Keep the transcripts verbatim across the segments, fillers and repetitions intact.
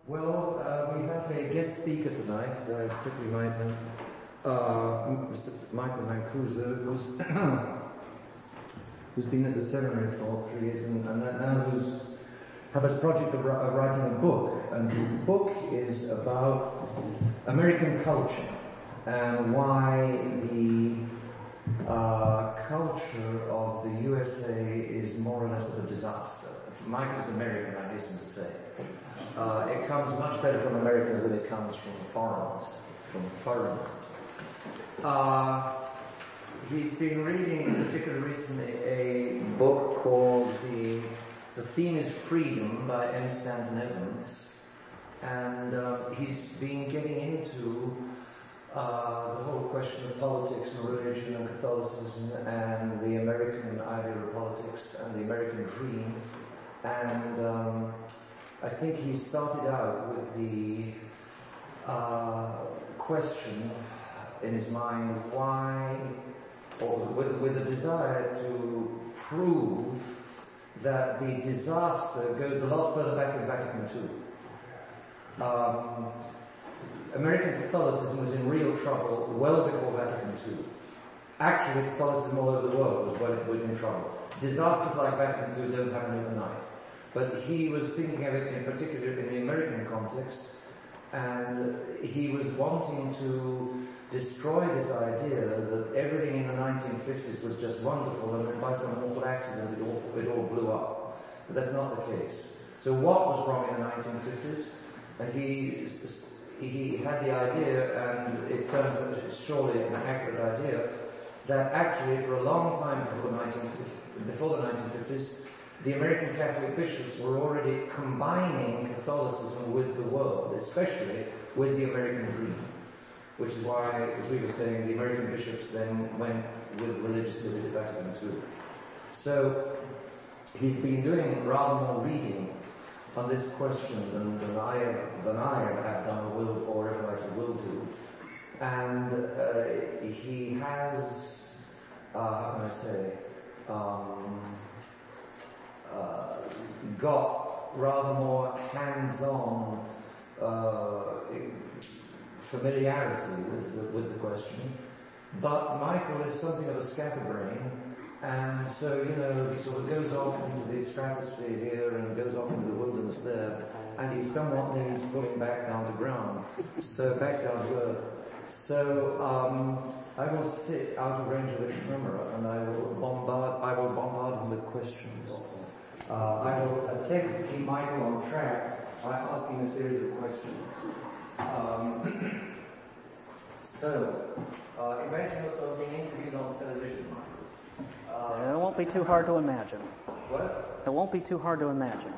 Well, uh, we have a guest speaker tonight, uh, particularly Michael, uh, Mister Michael Mancuso, who's, who's been at the seminary for three years and, and that now who's have a project of, of writing a book. And his book is about American culture and why the uh, culture of the U S A is more or less of a disaster. Michael's American, I hasten to say. Uh, it comes much better from Americans than it comes from foreigners, from foreigners. Uh, he's been reading, in particular recently, a book called The, the Theme is Freedom by M. Stanton Evans. And uh, he's been getting into uh, the whole question of politics and religion and Catholicism and the American idea of politics and the American dream. And um, I think he started out with the uh, question in his mind why, or with, with a desire to prove that the disaster goes a lot further back than Vatican two. Um, American Catholicism was in real trouble well before Vatican two. Actually, Catholicism all over the world was, when it was in trouble. Disasters like Vatican two don't happen overnight. But he was thinking of it in particular in the American context, and he was wanting to destroy this idea that everything in the nineteen fifties was just wonderful, and then by some awful accident it all, it all blew up. But that's not the case. So what was wrong in the nineteen fifties? And he he had the idea, and it turns out it's surely an accurate idea, that actually for a long time before the nineteen fifties, before the nineteen fifties, the American Catholic bishops were already combining Catholicism with the world, especially with the American dream, which is why, as we were saying, the American bishops then went with religious liberty to Vatican two. So he's been doing rather more reading on this question than, than I than I have done or will or ever I will do, and uh, he has, uh, how can I say, um, Uh, got rather more hands-on uh, familiarity with the, with the question. But Michael is something of a scatterbrain, and so, you know, he sort of goes off into the stratosphere here and goes off into the wilderness there, and he somewhat needs pulling back down to ground, so back down to earth. So um, I will sit out of range of the camera, and I will bombard. I will bombard him with questions. Uh, I will attempt to keep Michael on track by asking a series of questions. Um, so, uh, imagine yourself being interviewed on television, Michael. Uh, it won't be too hard to imagine. What? It won't be too hard to imagine.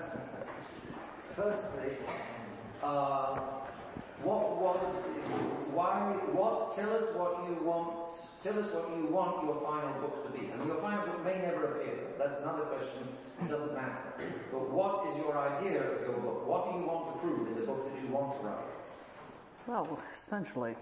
Firstly, uh, what was, why, what, tell us what you want, tell us what you want your final book to be. I mean, your final book may never appear. That's another question. It doesn't matter. But what is your idea of your book? What do you want to prove in the book that you want to write? Well, essentially,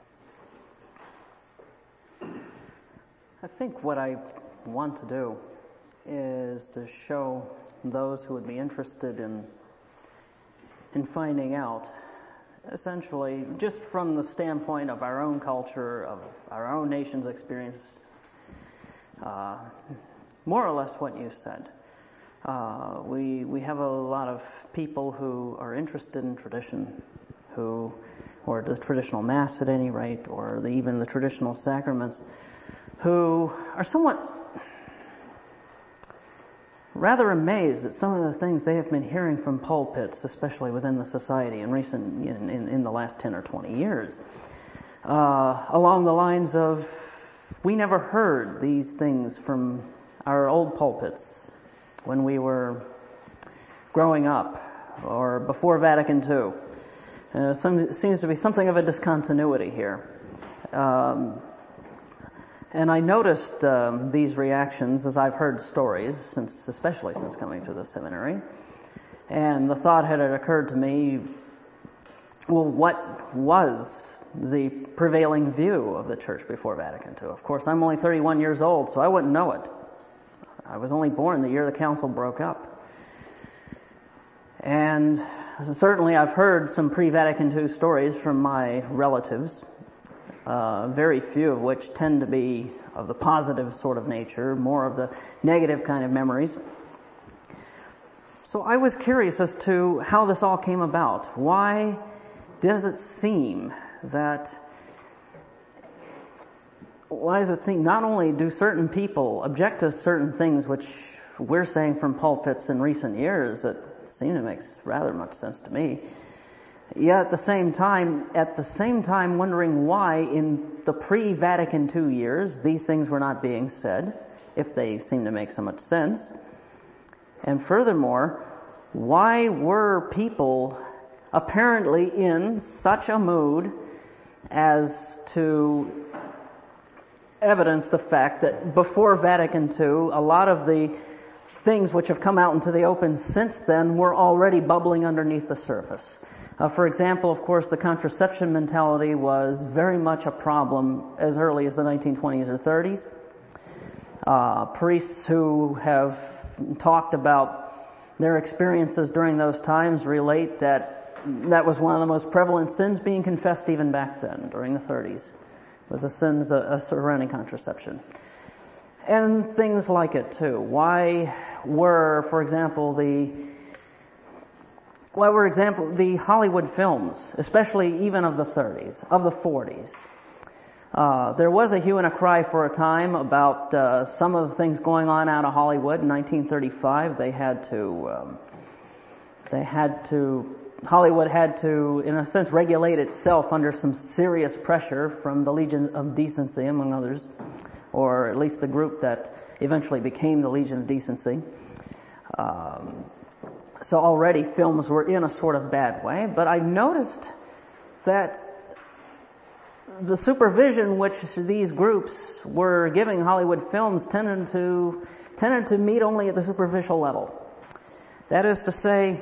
I think what I want to do is to show those who would be interested in in finding out, essentially, just from the standpoint of our own culture, of our own nation's experience, uh, more or less what you said. Uh, we we have a lot of people who are interested in tradition, who, or the traditional Mass at any rate, or the, even the traditional sacraments, who are somewhat rather amazed at some of the things they have been hearing from pulpits, especially within the society in recent, in, in, in the last ten or twenty years, uh, along the lines of, we never heard these things from our old pulpits when we were growing up, or before Vatican two. Uh, some, seems to be something of a discontinuity here. Um, and I noticed um, these reactions as I've heard stories, since, especially since coming to the seminary. And the thought had occurred to me, well, what was the prevailing view of the Church before Vatican two? Of course, I'm only thirty-one years old, so I wouldn't know it. I was only born the year the council broke up. And certainly I've heard some pre-Vatican two stories from my relatives, uh, very few of which tend to be of the positive sort of nature, more of the negative kind of memories. So I was curious as to how this all came about. Why does it seem that, why does it seem not only do certain people object to certain things which we're saying from pulpits in recent years that seem to make rather much sense to me, yet at the same time, at the same time wondering why in the pre-Vatican two years these things were not being said, if they seem to make so much sense. And furthermore, why were people apparently in such a mood as to evidence the fact that before Vatican two, a lot of the things which have come out into the open since then were already bubbling underneath the surface. Uh, for example, of course, the contraception mentality was very much a problem as early as the nineteen twenties or thirties. Uh, priests who have talked about their experiences during those times relate that that was one of the most prevalent sins being confessed even back then, during the thirties, was the sins uh, surrounding contraception. And things like it too. Why were, for example, the why were example the Hollywood films, especially even of the thirties, of the forties? Uh, there was a hue and a cry for a time about uh, some of the things going on out of Hollywood. In nineteen thirty-five, they had to, um, they had to, Hollywood had to, in a sense, regulate itself under some serious pressure from the Legion of Decency, among others, or at least the group that eventually became the Legion of Decency. Um, so already films were in a sort of bad way, but I noticed that the supervision which these groups were giving Hollywood films tended to tended to meet only at the superficial level. That is to say,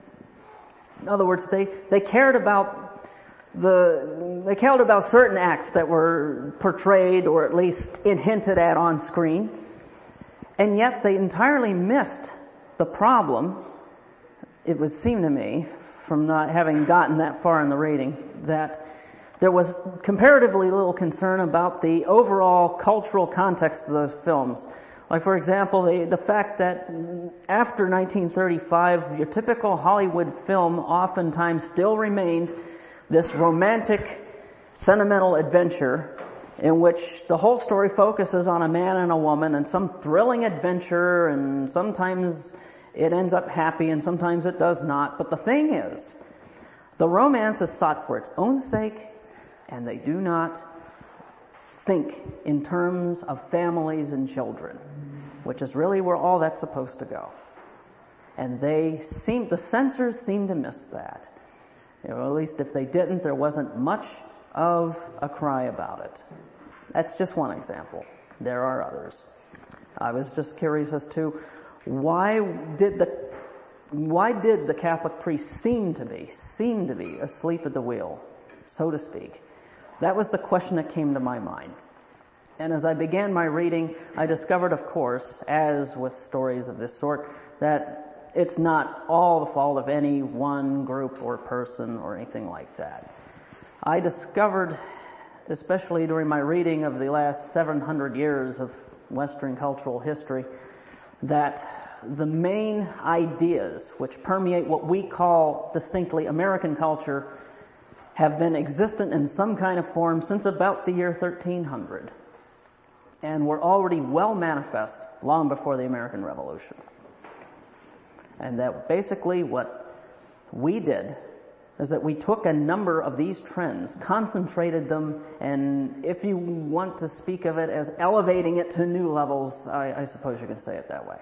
in other words, they, they cared about the they cared about certain acts that were portrayed or at least hinted at on screen, and yet they entirely missed the problem. It would seem to me, from not having gotten that far in the reading, that there was comparatively little concern about the overall cultural context of those films. Like, for example, the, the fact that after nineteen thirty-five, your typical Hollywood film oftentimes still remained this romantic, sentimental adventure in which the whole story focuses on a man and a woman and some thrilling adventure, and sometimes it ends up happy and sometimes it does not. But the thing is, the romance is sought for its own sake, and they do not think in terms of families and children, which is really where all that's supposed to go. And they seem, the censors seem to miss that. You know, at least if they didn't, there wasn't much of a cry about it. That's just one example. There are others. I was just curious as to why did the why did the Catholic priests seem to be seem to be asleep at the wheel, so to speak? That was the question that came to my mind. And as I began my reading, I discovered, of course, as with stories of this sort, that it's not all the fault of any one group or person or anything like that. I discovered, especially during my reading of the last seven hundred years of Western cultural history, that the main ideas which permeate what we call distinctly American culture have been existent in some kind of form since about the year thirteen hundred, and were already well manifest long before the American Revolution. And that basically what we did is that we took a number of these trends, concentrated them, and if you want to speak of it as elevating it to new levels, I, I suppose you can say it that way.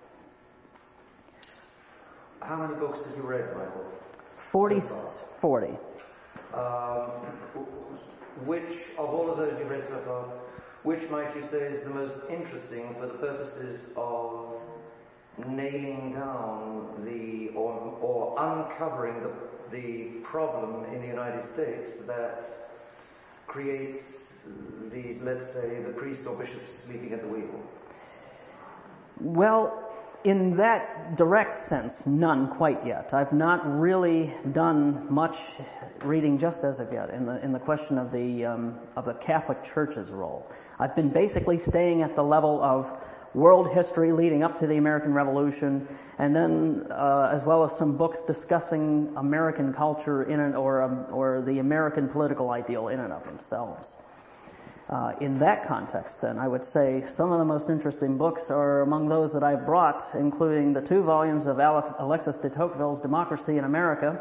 How many books did you read, Michael? Forty. Forty. Um, which, of all of those you've read so far, which might you say is the most interesting for the purposes of nailing down the, or, or uncovering the, the problem in the United States that creates these, let's say, the priests or bishops sleeping at the wheel? Well, in that direct sense, none quite yet. I've not really done much reading just as of yet in the in the question of the um, of the Catholic Church's role. I've been basically staying at the level of world history leading up to the American Revolution, and then uh, as well as some books discussing American culture in and or um, or the American political ideal in and of themselves. Uh, in that context, then, I would say some of the most interesting books are among those that I've brought, including the two volumes of Alex, Alexis de Tocqueville's Democracy in America,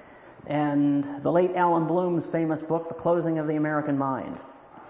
and the late Alan Bloom's famous book, The Closing of the American Mind.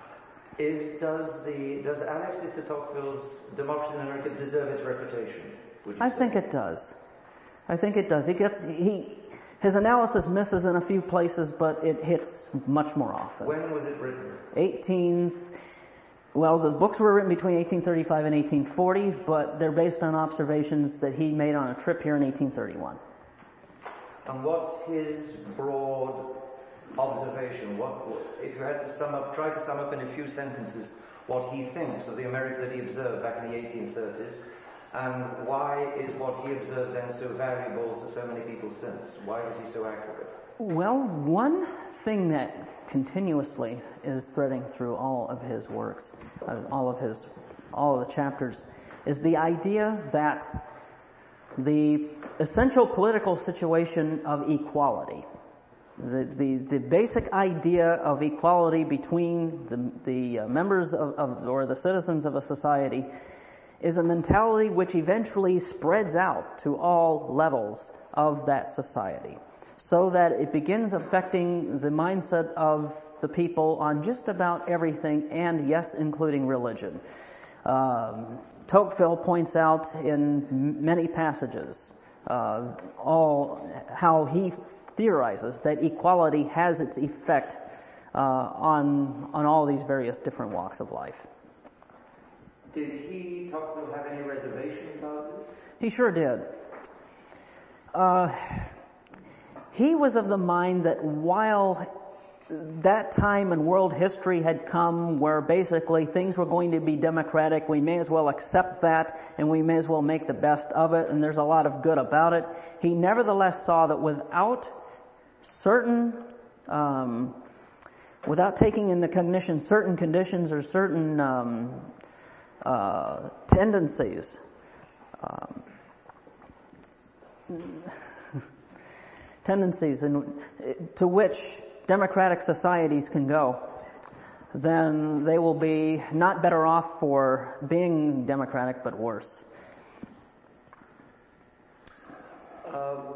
Is does the does Alexis de Tocqueville's Democracy in America deserve its reputation? Would you I say? think it does. I think it does. He gets he his analysis misses in a few places, but it hits much more often. When was it written? eighteen Well, the books were written between eighteen thirty-five and eighteen forty, but they're based on observations that he made on a trip here in eighteen thirty-one. And what's his broad observation? What, if you had to sum up, try to sum up in a few sentences what he thinks of the America that he observed back in the eighteen thirties, and why is what he observed then so valuable to so many people since? Why is he so accurate? Well, one thing that continuously is threading through all of his works, uh, all of his, all of the chapters, is the idea that the essential political situation of equality, the the, the basic idea of equality between the the uh, members of, of or the citizens of a society, is a mentality which eventually spreads out to all levels of that society, so that it begins affecting the mindset of the people on just about everything, and yes, including religion. Um, Tocqueville points out in many passages uh, all how he theorizes that equality has its effect uh, on on all these various different walks of life. Did he, Tocqueville, have any reservation about this? He sure did. Uh, he was of the mind that while that time in world history had come where basically things were going to be democratic, we may as well accept that and we may as well make the best of it, and there's a lot of good about it. He nevertheless saw that without certain, um, without taking into cognition certain conditions or certain um, uh, tendencies, um, tendencies in, to which democratic societies can go, then they will be not better off for being democratic, but worse. Um,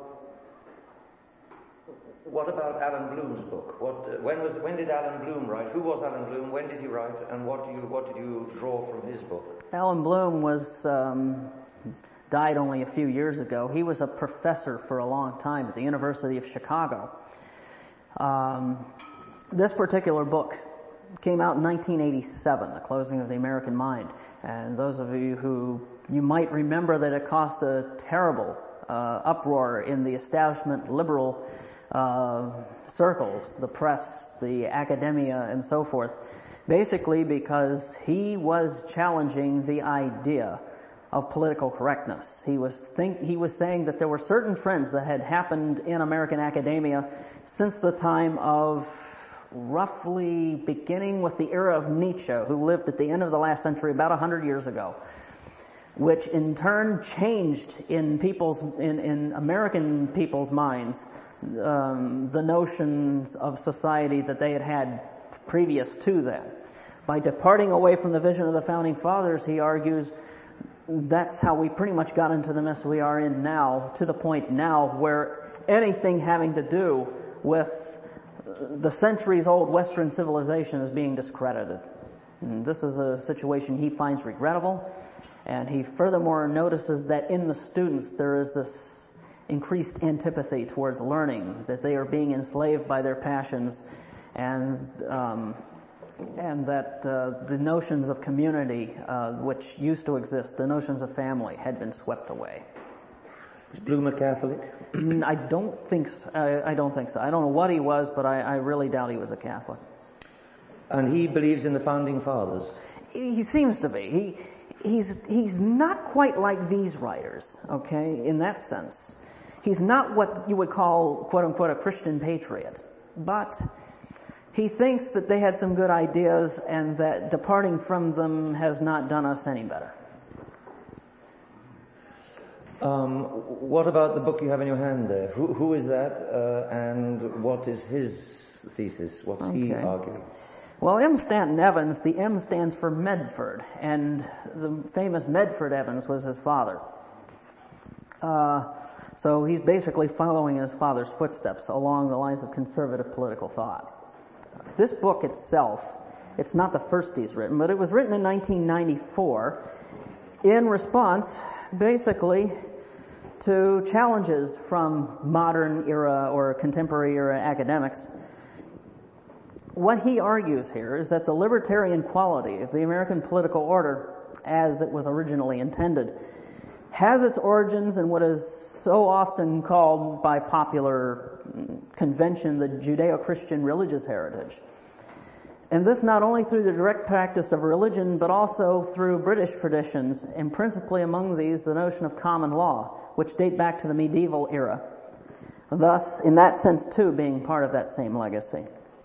what about Alan Bloom's book? What, uh, when was when did Alan Bloom write? Who was Alan Bloom? When did he write? And what do you what did you draw from his book? Alan Bloom was um, died only a few years ago. He was a professor for a long time at the University of Chicago. Um, this particular book came out in nineteen eighty-seven, The Closing of the American Mind. And those of you who, you might remember that it caused a terrible uh, uproar in the establishment liberal uh, circles, the press, the academia, and so forth, basically because he was challenging the idea of political correctness. He was think he was saying that there were certain trends that had happened in American academia since the time of roughly beginning with the era of Nietzsche, who lived at the end of the last century, about a hundred years ago, which in turn changed in people's in, in American people's minds um, the notions of society that they had had previous to that. By departing away from the vision of the Founding Fathers, he argues, that's how we pretty much got into the mess we are in now, to the point now where anything having to do with the centuries-old Western civilization is being discredited. And this is a situation he finds regrettable, and he furthermore notices that in the students there is this increased antipathy towards learning, that they are being enslaved by their passions, and um, and that uh, the notions of community, uh, which used to exist, the notions of family, had been swept away. Was Bloom a Catholic? I don't think so. I, I don't think so. I don't know what he was, but I, I really doubt he was a Catholic. And he believes in the Founding Fathers? He, he seems to be. He he's he's not quite like these writers, okay, in that sense. He's not what you would call, quote unquote, a Christian patriot, but he thinks that they had some good ideas and that departing from them has not done us any better. Um, what about the book you have in your hand there? Who, who is that, uh, and what is his thesis? What's okay. he arguing? Well, M. Stanton Evans, the M stands for Medford, and the famous Medford Evans was his father. Uh, so he's basically following his father's footsteps along the lines of conservative political thought. This book itself, it's not the first he's written, but it was written in nineteen ninety-four in response, basically, to challenges from modern era or contemporary era academics. What he argues here is that the libertarian quality of the American political order, as it was originally intended, has its origins in what is so often called by popular convention the Judeo-Christian religious heritage. And this not only through the direct practice of religion, but also through British traditions, and principally among these the notion of common law, which date back to the medieval era. Thus, in that sense too, being part of that same legacy.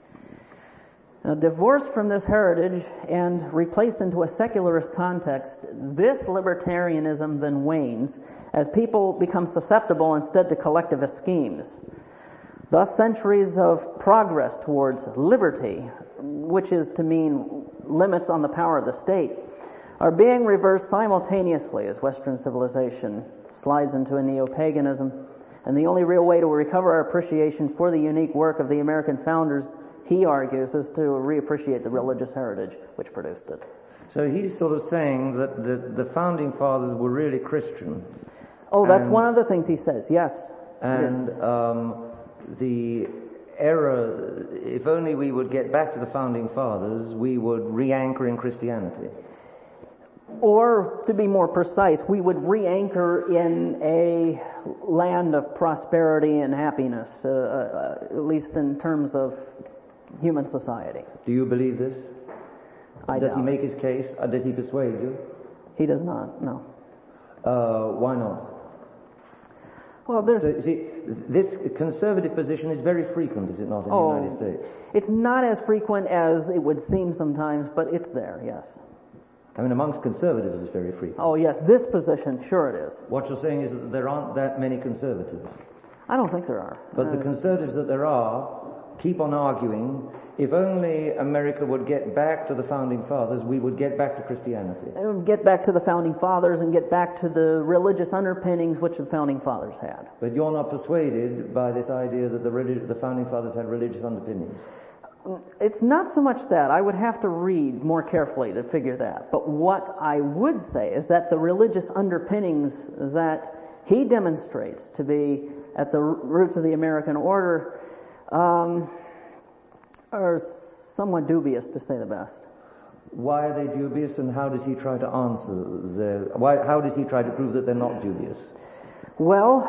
Now, divorced from this heritage and replaced into a secularist context, this libertarianism then wanes as people become susceptible instead to collectivist schemes. Thus, centuries of progress towards liberty, which is to mean limits on the power of the state, are being reversed simultaneously as Western civilization slides into a neo-paganism. And the only real way to recover our appreciation for the unique work of the American founders, he argues, is to reappreciate the religious heritage which produced it. So he's sort of saying that the, the founding fathers were really Christian. Oh, that's one of the things he says, yes. And yes. Um, the era, if only we would get back to the founding fathers, we would re-anchor in Christianity. Or, to be more precise, we would re-anchor in a land of prosperity and happiness, uh, uh, at least in terms of human society. Do you believe this? I Does doubt he make it. his case? Uh, does he persuade you? He does not, no. Uh, why not? Well, there's... So, see, this conservative position is very frequent, is it not, in oh, the United States? It's not as frequent as it would seem sometimes, but it's there, yes. I mean, amongst conservatives it's very frequent. Oh, yes, this position, sure it is. What you're saying is that there aren't that many conservatives. I don't think there are. But uh, the conservatives that there are keep on arguing, if only America would get back to the founding fathers, we would get back to Christianity. It would get back to the founding fathers and get back to the religious underpinnings which the founding fathers had. But you're not persuaded by this idea that the, relig- the founding fathers had religious underpinnings? It's not so much that. I would have to read more carefully to figure that. But what I would say is that the religious underpinnings that he demonstrates to be at the roots of the American order um, are somewhat dubious, to say the best. Why are they dubious, and how does he try to answer the... Why, how does he try to prove that they're not dubious? Well,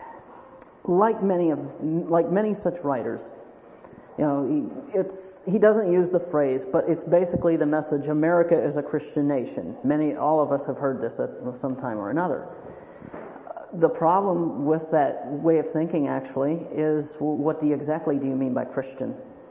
like many of, like many such writers, you know, he, it's, he doesn't use the phrase, but it's basically the message, America is a Christian nation. Many, all of us have heard this at some time or another. The problem with that way of thinking, actually, is what do you, exactly do you mean by Christian?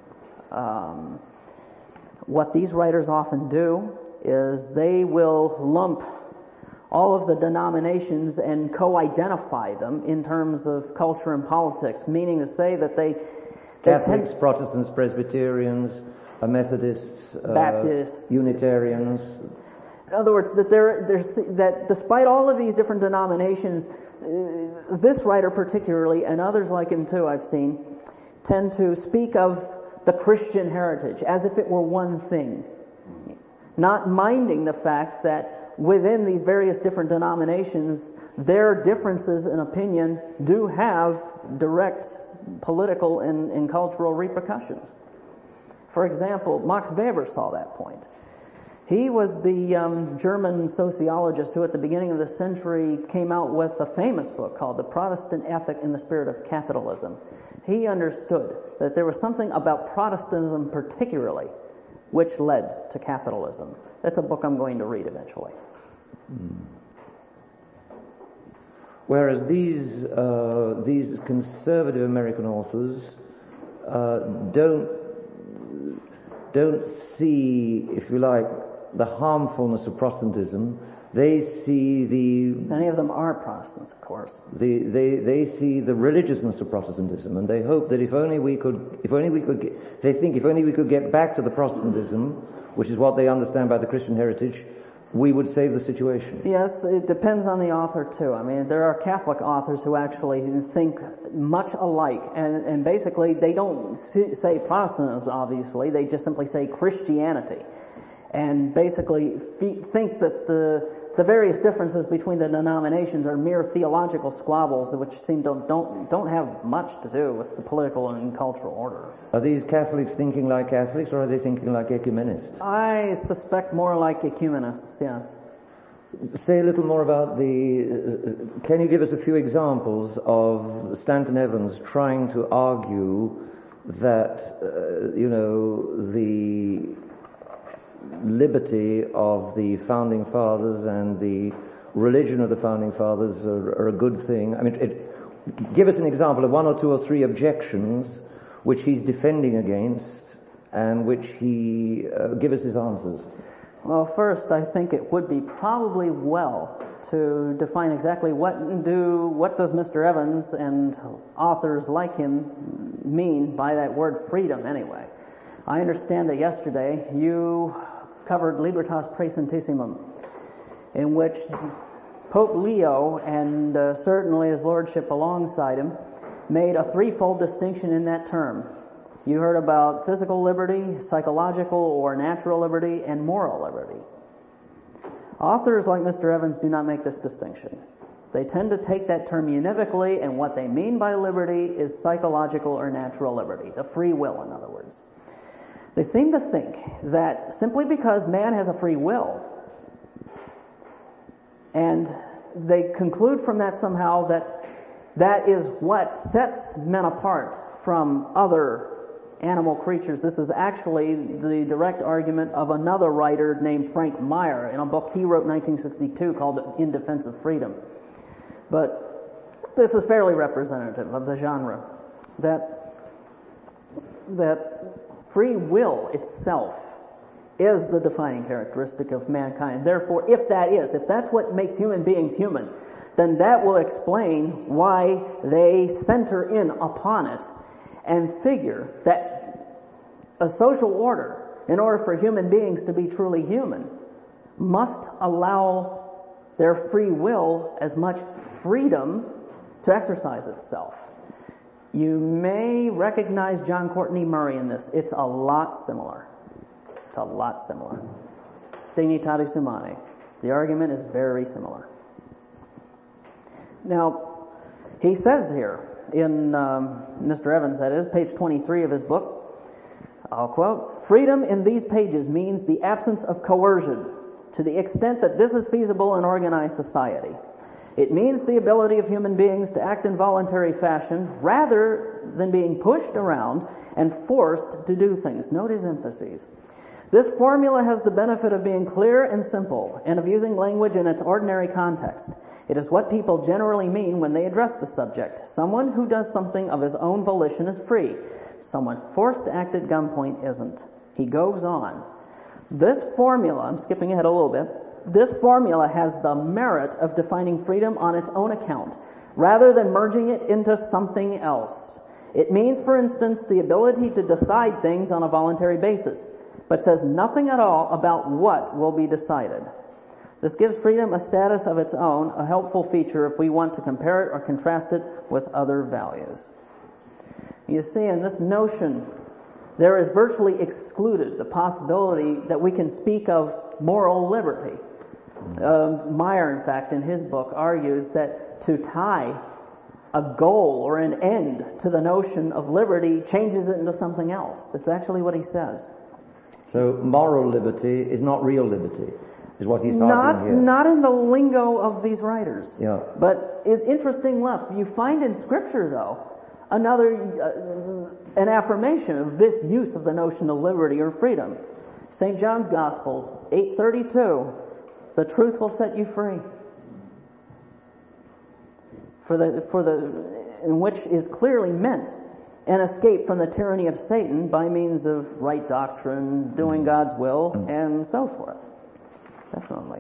Um, what these writers often do is they will lump all of the denominations and co-identify them in terms of culture and politics, meaning to say that they Catholics, Protestants, Presbyterians, Methodists, uh, Baptists, Unitarians. In other words, that there, there's, that despite all of these different denominations, uh, this writer particularly, and others like him too, I've seen, tend to speak of the Christian heritage as if it were one thing, not minding the fact that within these various different denominations, their differences in opinion do have direct political and, and cultural repercussions. For example, Max Weber saw that point. He was the um, German sociologist who at the beginning of the century came out with a famous book called The Protestant Ethic in the Spirit of Capitalism. He understood that there was something about Protestantism particularly which led to capitalism. That's a book I'm going to read eventually. Hmm. Whereas these uh, these conservative American authors uh, don't don't see, if you like, the harmfulness of Protestantism. They see the... Many of them are Protestants, of course. The, they they see the religiousness of Protestantism, and they hope that if only we could, if only we could, get, they think if only we could get back to the Protestantism, which is what they understand by the Christian heritage, we would save the situation. Yes, it depends on the author too. I mean, there are Catholic authors who actually think much alike, and, and basically they don't say Protestantism, obviously, they just simply say Christianity. And basically think that the the various differences between the denominations are mere theological squabbles which seem to don't don't have much to do with the political and cultural order. Are these Catholics thinking like Catholics, or are they thinking like ecumenists? I suspect more like ecumenists, yes. Say a little more about the... Uh, can you give us a few examples of Stanton Evans trying to argue that, uh, you know, the liberty of the Founding Fathers and the religion of the Founding Fathers are, are a good thing? I mean, it, give us an example of one or two or three objections which he's defending against and which he... Uh, give us his answers. Well, first, I think it would be probably well to define exactly what do what does Mister Evans and authors like him mean by that word freedom anyway. I understand that yesterday you covered Libertas Praesentissimum, in which Pope Leo and uh, certainly his lordship alongside him made a threefold distinction in that term. You heard about physical liberty, psychological or natural liberty, and moral liberty. Authors like Mister Evans do not make this distinction. They tend to take that term univocally, and what they mean by liberty is psychological or natural liberty, the free will, in other words. They seem to think that simply because man has a free will, and they conclude from that somehow that that is what sets men apart from other animal creatures. This is actually the direct argument of another writer named Frank Meyer in a book he wrote in nineteen sixty-two called In Defense of Freedom. But this is fairly representative of the genre, that that free will itself is the defining characteristic of mankind. Therefore, if that is, if that's what makes human beings human, then that will explain why they center in upon it and figure that a social order, in order for human beings to be truly human, must allow their free will as much freedom to exercise itself. You may recognize John Courtney Murray in this. It's a lot similar. It's a lot similar. Dignitatis Humanae. The argument is very similar. Now, he says here, in um, Mister Evans, that is, page twenty-three of his book, I'll quote, "Freedom in these pages means the absence of coercion to the extent that this is feasible in organized society. It means the ability of human beings to act in voluntary fashion rather than being pushed around and forced to do things." Note his emphases. "This formula has the benefit of being clear and simple and of using language in its ordinary context. It is what people generally mean when they address the subject. Someone who does something of his own volition is free. Someone forced to act at gunpoint isn't." He goes on. "This formula," I'm skipping ahead a little bit, "this formula has the merit of defining freedom on its own account, rather than merging it into something else. It means, for instance, the ability to decide things on a voluntary basis, but says nothing at all about what will be decided. This gives freedom a status of its own, a helpful feature if we want to compare it or contrast it with other values." You see, in this notion, there is virtually excluded the possibility that we can speak of moral liberty. Uh, Meyer, in fact, in his book, argues that to tie a goal or an end to the notion of liberty changes it into something else. That's actually what he says. So moral liberty is not real liberty, is what he's not, arguing here. Not in the lingo of these writers. Yeah. But it's interesting enough, you find in Scripture, though, another, uh, an affirmation of this use of the notion of liberty or freedom. Saint John's Gospel, eight thirty-two, The truth will set you free. For the, for the, in which is clearly meant an escape from the tyranny of Satan by means of right doctrine, doing God's will, and so forth. Definitely.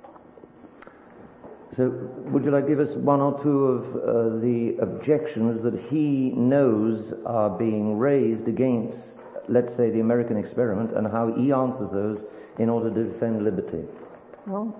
So, would you like to give us one or two of uh, the objections that he knows are being raised against, let's say, the American experiment, and how he answers those in order to defend liberty? Well,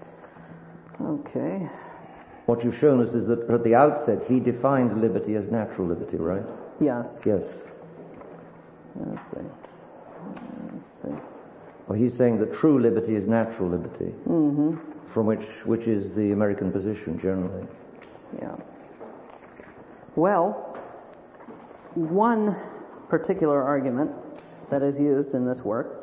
okay. What you've shown us is that at the outset he defines liberty as natural liberty, right? Yes. Yes. Let's see. Let's see. Well, he's saying that true liberty is natural liberty. Mm-hmm. From which, which is the American position generally. Yeah. Well, one particular argument that is used in this work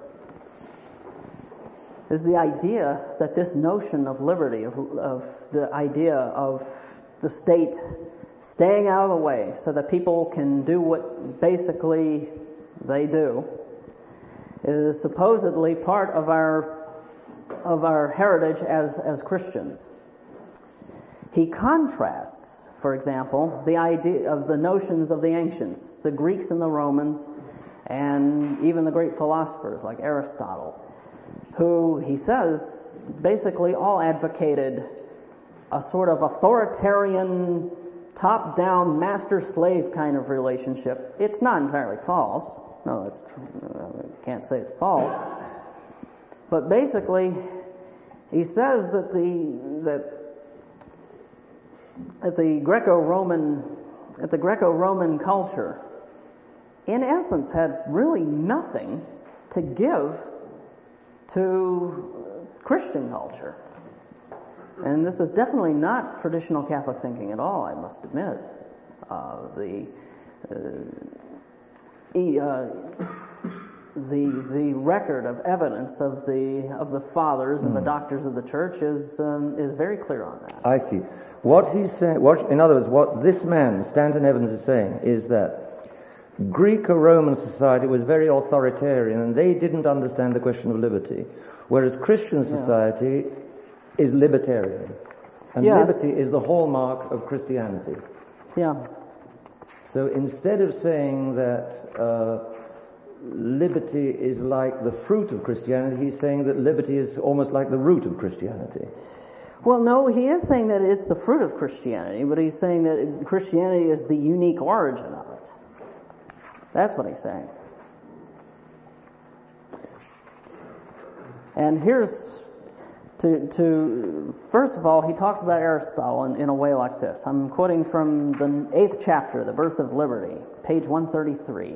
is the idea that this notion of liberty, of, of the idea of the state staying out of the way so that people can do what basically they do, is supposedly part of our of our heritage as, as Christians. He contrasts, for example, the idea of the notions of the ancients, the Greeks and the Romans, and even the great philosophers like Aristotle, who, he says, basically all advocated a sort of authoritarian, top-down, master-slave kind of relationship. It's not entirely false. No, it's true. I can't say it's false. But basically, he says that the that at the Greco-Roman at the Greco-Roman culture, in essence, had really nothing to give to Christian culture. And this is definitely not traditional Catholic thinking at all, I must admit. Uh, the uh, e, uh, the the record of evidence of the of the fathers and mm. the doctors of the church is um, is very clear on that. I see. What he's saying, what, in other words, what this man, Stanton Evans, is saying is that Greco-Roman society was very authoritarian and they didn't understand the question of liberty, whereas Christian society yeah. is libertarian. And yes. liberty is the hallmark of Christianity. Yeah. So instead of saying that uh, liberty is like the fruit of Christianity, he's saying that liberty is almost like the root of Christianity. Well, no, he is saying that it's the fruit of Christianity, but he's saying that Christianity is the unique origin of it. That's what he's saying. And here's to, to first of all, he talks about Aristotle in, in a way like this. I'm quoting from the eighth chapter, The Birth of Liberty, page one thirty-three.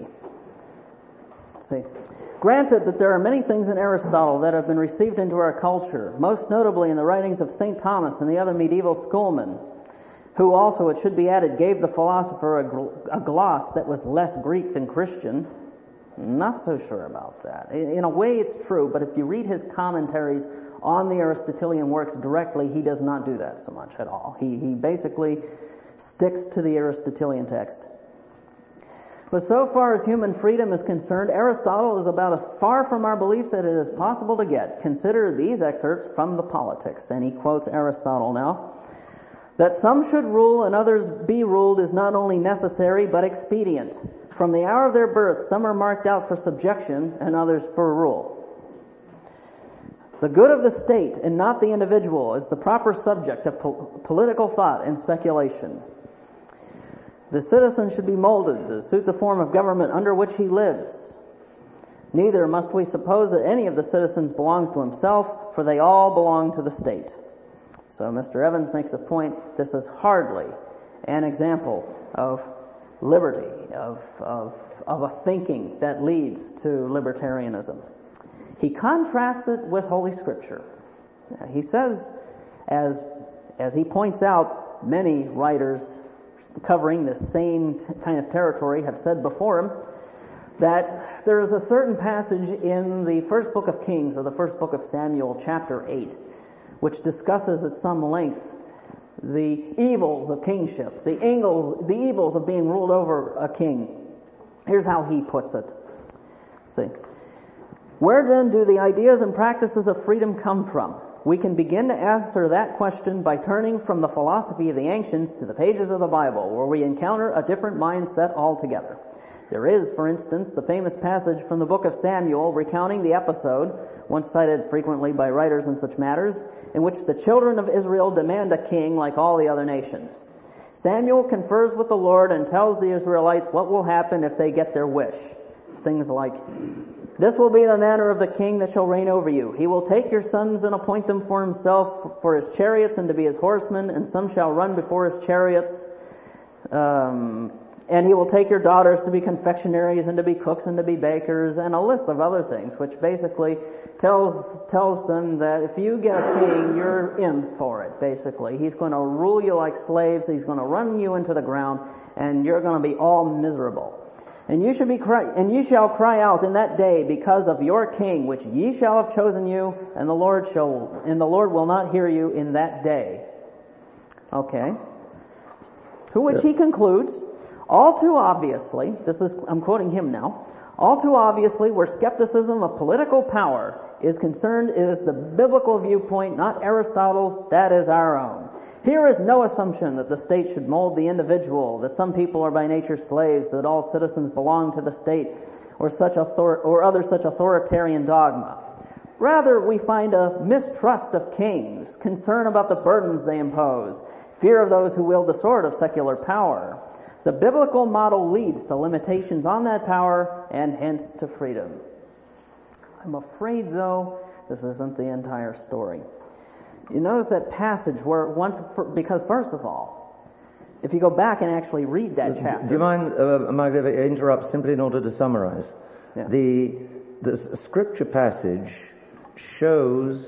Let's see. Granted that there are many things in Aristotle that have been received into our culture, most notably in the writings of Saint Thomas and the other medieval schoolmen, who also, it should be added, gave the philosopher a, gl- a gloss that was less Greek than Christian. Not so sure about that. In, in a way it's true, but if you read his commentaries on the Aristotelian works directly, he does not do that so much at all. He, he basically sticks to the Aristotelian text. But so far as human freedom is concerned, Aristotle is about as far from our beliefs as it is possible to get. Consider these excerpts from the Politics, and he quotes Aristotle now. That some should rule and others be ruled is not only necessary, but expedient. From the hour of their birth, some are marked out for subjection and others for rule. The good of the state and not the individual is the proper subject of po- political thought and speculation. The citizen should be molded to suit the form of government under which he lives. Neither must we suppose that any of the citizens belongs to himself, for they all belong to the state. So Mister Evans makes a point, this is hardly an example of liberty, of, of, of a thinking that leads to libertarianism. He contrasts it with Holy Scripture. He says, as, as he points out, many writers covering the same t- kind of territory have said before him, that there is a certain passage in the first book of Kings, or the first book of Samuel, chapter eight, which discusses at some length the evils of kingship, the evils, the evils of being ruled over a king. Here's how he puts it. See, where then do the ideas and practices of freedom come from? We can begin to answer that question by turning from the philosophy of the ancients to the pages of the Bible, where we encounter a different mindset altogether. There is, for instance, the famous passage from the book of Samuel recounting the episode, once cited frequently by writers in such matters, in which the children of Israel demand a king like all the other nations. Samuel confers with the Lord and tells the Israelites what will happen if they get their wish. Things like, "This will be the manner of the king that shall reign over you. He will take your sons and appoint them for himself, for his chariots and to be his horsemen, and some shall run before his chariots. Um, and he will take your daughters to be confectionaries and to be cooks and to be bakers," and a list of other things, which basically tells tells them that if you get a king, you're in for it, basically. He's going to rule you like slaves, he's going to run you into the ground, and you're going to be all miserable. And you should be cry, and you shall cry out in that day because of your king, which ye shall have chosen you, and the Lord shall, and the Lord will not hear you in that day. Okay. To which he concludes, all too obviously, this is, I'm quoting him now, all too obviously, where skepticism of political power is concerned, it is the biblical viewpoint, not Aristotle's, that is our own. Here is no assumption that the state should mold the individual, that some people are by nature slaves, that all citizens belong to the state, or such author- or other such authoritarian dogma. Rather, we find a mistrust of kings, concern about the burdens they impose, fear of those who wield the sword of secular power. The biblical model leads to limitations on that power and hence to freedom. I'm afraid, though, this isn't the entire story. You notice that passage where once, because first of all, if you go back and actually read that chapter. Do you mind, uh, Mike, if I interrupt simply in order to summarize? Yeah. The, the scripture passage shows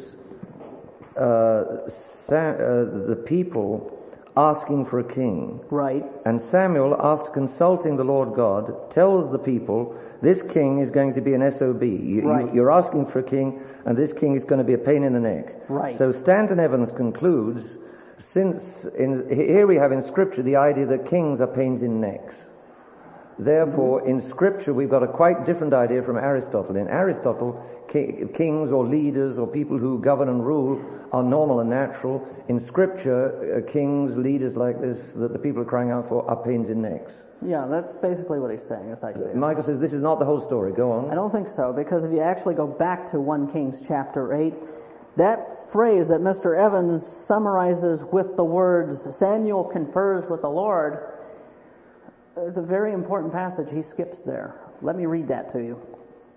uh, Sa- uh, the people asking for a king. Right. And Samuel, after consulting the Lord God, tells the people, this king is going to be an S O B. You, right. you, you're asking for a king, and this king is going to be a pain in the neck. Right. So Stanton Evans concludes, since in, here we have in Scripture the idea that kings are pains in necks. Therefore, mm-hmm. in Scripture we've got a quite different idea from Aristotle. In Aristotle, ki- kings or leaders or people who govern and rule are normal and natural. In Scripture, uh, kings, leaders like this, that the people are crying out for, are pains in necks. Yeah, that's basically what he's saying, as I say. Michael says this is not the whole story. Go on. I don't think so, because if you actually go back to First Kings chapter eight, that phrase that Mister Evans summarizes with the words, Samuel confers with the Lord, is a very important passage. He skips there. Let me read that to you.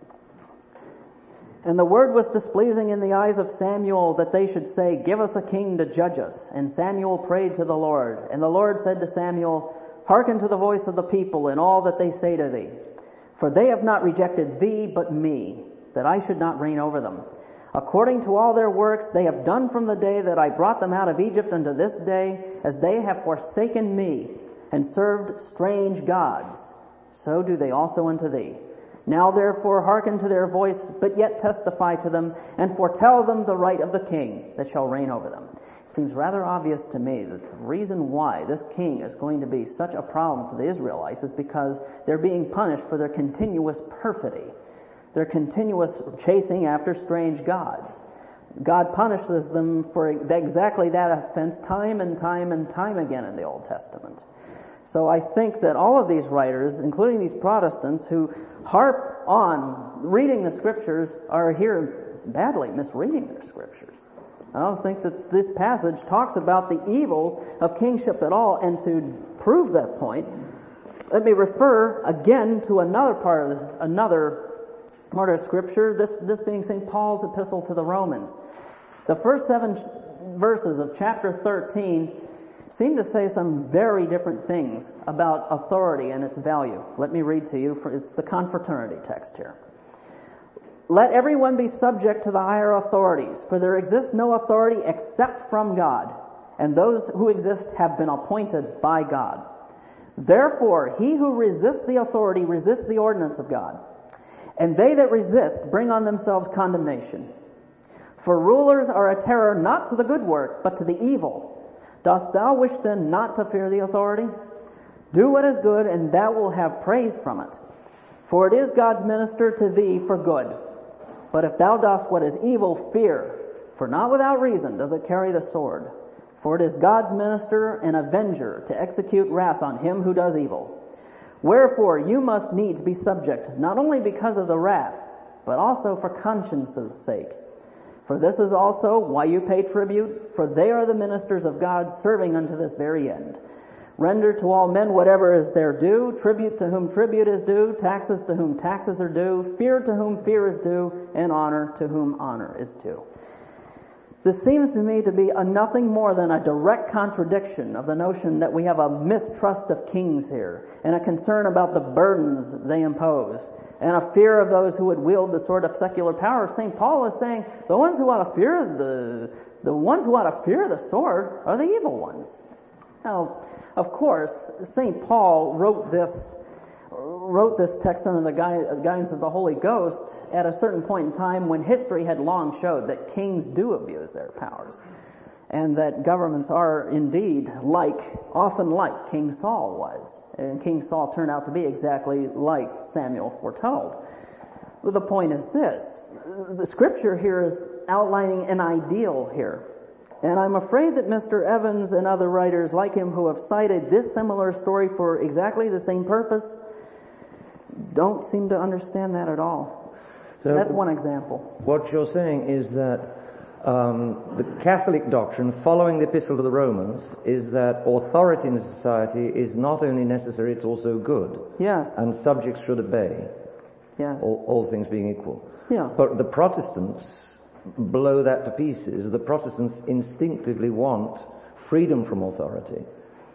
"And the word was displeasing in the eyes of Samuel that they should say, Give us a king to judge us. And Samuel prayed to the Lord. And the Lord said to Samuel, Hearken to the voice of the people in all that they say to thee. For they have not rejected thee, but me, that I should not reign over them. According to all their works they have done from the day that I brought them out of Egypt unto this day, as they have forsaken me, and served strange gods. So do they also unto thee. Now therefore hearken to their voice, but yet testify to them, and foretell them the right of the king that shall reign over them." It seems rather obvious to me that the reason why this king is going to be such a problem for the Israelites is because they're being punished for their continuous perfidy, their continuous chasing after strange gods. God punishes them for exactly that offense time and time and time again in the Old Testament. So I think that all of these writers, including these Protestants who harp on reading the Scriptures, are here badly misreading their Scriptures. I don't think that this passage talks about the evils of kingship at all, and to prove that point, let me refer again to another part of the, another part of Scripture, this, this being Saint Paul's epistle to the Romans. The first seven verses of chapter thirteen seem to say some very different things about authority and its value. Let me read to you, for it's the confraternity text here. "Let everyone be subject to the higher authorities, for there exists no authority except from God, and those who exist have been appointed by God. Therefore, he who resists the authority resists the ordinance of God, and they that resist bring on themselves condemnation. For rulers are a terror not to the good work, but to the evil. Dost thou wish then not to fear the authority? Do what is good, and thou wilt have praise from it. For it is God's minister to thee for good. But if thou dost what is evil, fear, For not without reason does it carry the sword. For it is God's minister and avenger to execute wrath on him who does evil. Wherefore you must needs be subject, not only because of the wrath, but also for conscience's sake. For this is also why you pay tribute, for they are the ministers of God, serving unto this very end. Render to all men whatever is their due, tribute to whom tribute is due, taxes to whom taxes are due, fear to whom fear is due, and honor to whom honor is due. This seems to me to be a nothing more than a direct contradiction of the notion that we have a mistrust of kings here, and a concern about the burdens they impose, and a fear of those who would wield the sword of secular power. Saint Paul is saying the ones who ought to fear the the ones who ought to fear the sword are the evil ones. Now, of course, Saint Paul wrote this wrote this text under the guidance of the Holy Ghost at a certain point in time when history had long showed that kings do abuse their powers, and that governments are indeed like, often like King Saul was. And King Saul turned out to be exactly like Samuel foretold. But the point is this: the Scripture here is outlining an ideal here. And I'm afraid that Mister Evans and other writers like him who have cited this similar story for exactly the same purpose don't seem to understand that at all. So that's one example. What you're saying is that um, the Catholic doctrine, following the Epistle to the Romans, is that authority in society is not only necessary, it's also good. Yes. And subjects should obey. Yes. All, all things being equal. Yeah. But the Protestants blow that to pieces. The Protestants instinctively want freedom from authority.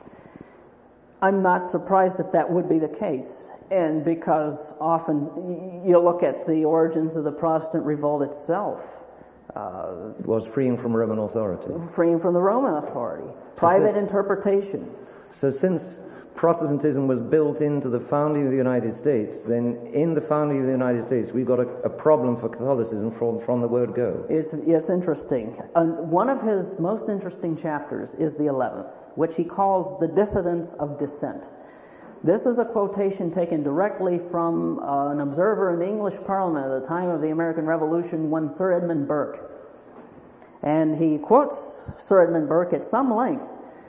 I'm not surprised that that would be the case. And because often you look at the origins of the Protestant revolt itself. Uh, it was freeing from Roman authority. Freeing from the Roman authority. Private so, interpretation. So since Protestantism was built into the founding of the United States, then in the founding of the United States we've got a, a problem for Catholicism from, from the word go. It's, it's interesting. Um, one of his most interesting chapters is the eleventh, which he calls the dissidence of dissent. This is a quotation taken directly from uh, an observer in the English Parliament at the time of the American Revolution, one Sir Edmund Burke. And he quotes Sir Edmund Burke at some length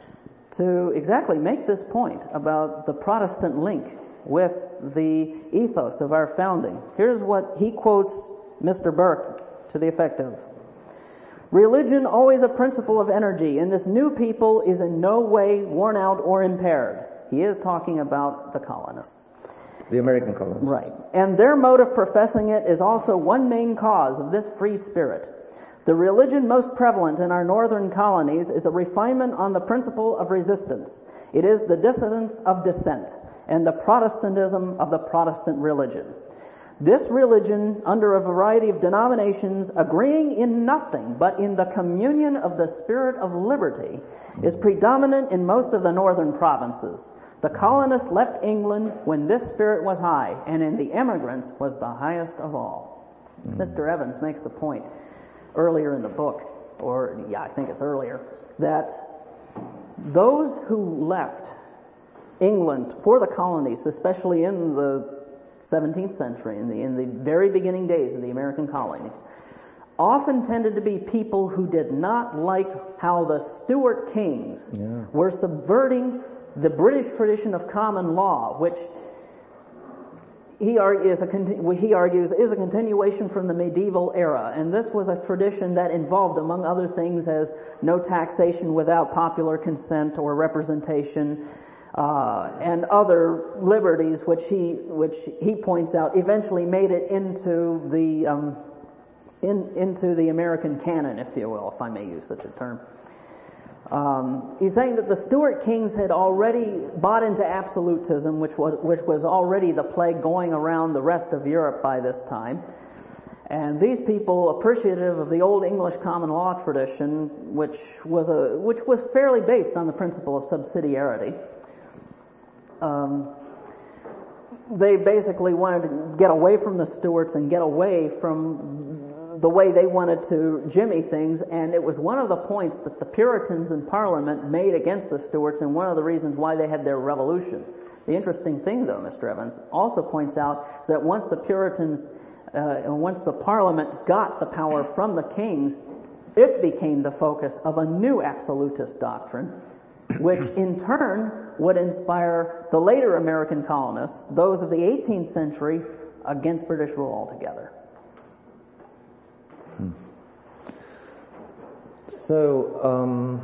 to exactly make this point about the Protestant link with the ethos of our founding. Here's what he quotes Mister Burke to the effect of: religion, always a principle of energy, in this new people is in no way worn out or impaired. He is talking about the colonists. The American colonists. Right. And their mode of professing it is also one main cause of this free spirit. The religion most prevalent in our northern colonies is a refinement on the principle of resistance. It is the dissidence of dissent and the Protestantism of the Protestant religion. This religion, under a variety of denominations, agreeing in nothing but in the communion of the spirit of liberty, is predominant in most of the northern provinces. The colonists left England when this spirit was high, and in the emigrants was the highest of all. Mm-hmm. Mister Evans makes the point earlier in the book, or yeah, I think it's earlier, that those who left England for the colonies, especially in the seventeenth century, in the, in the very beginning days of the American colonies, often tended to be people who did not like how the Stuart kings yeah. were subverting the British tradition of common law, which he argues, a, he argues is a continuation from the medieval era. And this was a tradition that involved, among other things, as no taxation without popular consent or representation, Uh, and other liberties, which he which he points out eventually made it into the um, in, into the American canon, if you will, if I may use such a term. Um, he's saying that the Stuart kings had already bought into absolutism, which was which was already the plague going around the rest of Europe by this time. And these people, appreciative of the old English common law tradition, which was a which was fairly based on the principle of subsidiarity. Um, they basically wanted to get away from the Stuarts and get away from the way they wanted to jimmy things, and it was one of the points that the Puritans in Parliament made against the Stuarts, and one of the reasons why they had their revolution. The interesting thing, though, Mister Evans also points out, is that once the Puritans uh, and once the Parliament got the power from the kings, it became the focus of a new absolutist doctrine, which in turn would inspire the later American colonists, those of the eighteenth century, against British rule altogether. Hmm. So, um,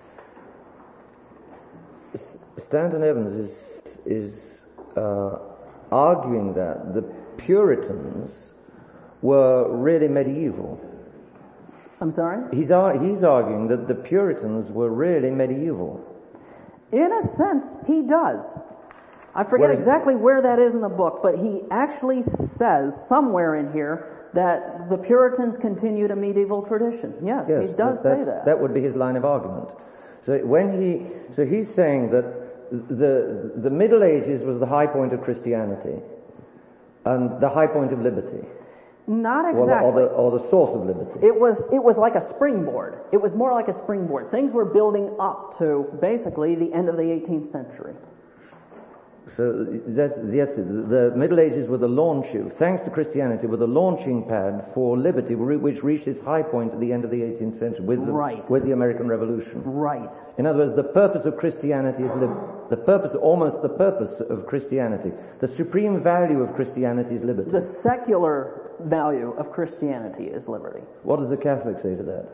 Stanton Evans is, is uh, arguing that the Puritans were really medieval. I'm sorry? He's, ar- he's arguing that the Puritans were really medieval. In a sense, he does. I forget exactly where that is in the book, but he actually says somewhere in here that the Puritans continued a medieval tradition. Yes, yes he does say that. That would be his line of argument. So when he, so he's saying that the the Middle Ages was the high point of Christianity and the high point of liberty. Not exactly. Or the, or the, or the source of liberty. It was, it was like a springboard. It was more like a springboard. Things were building up to basically the end of the eighteenth century. So that's, that's it. The Middle Ages were the launch, thanks to Christianity, were the launching pad for liberty, which reached its high point at the end of the eighteenth century with the, right. with the American Revolution. Right. In other words, the purpose of Christianity is liberty. The purpose, almost the purpose of Christianity, the supreme value of Christianity is liberty. The secular value of Christianity is liberty. What does the Catholic say to that?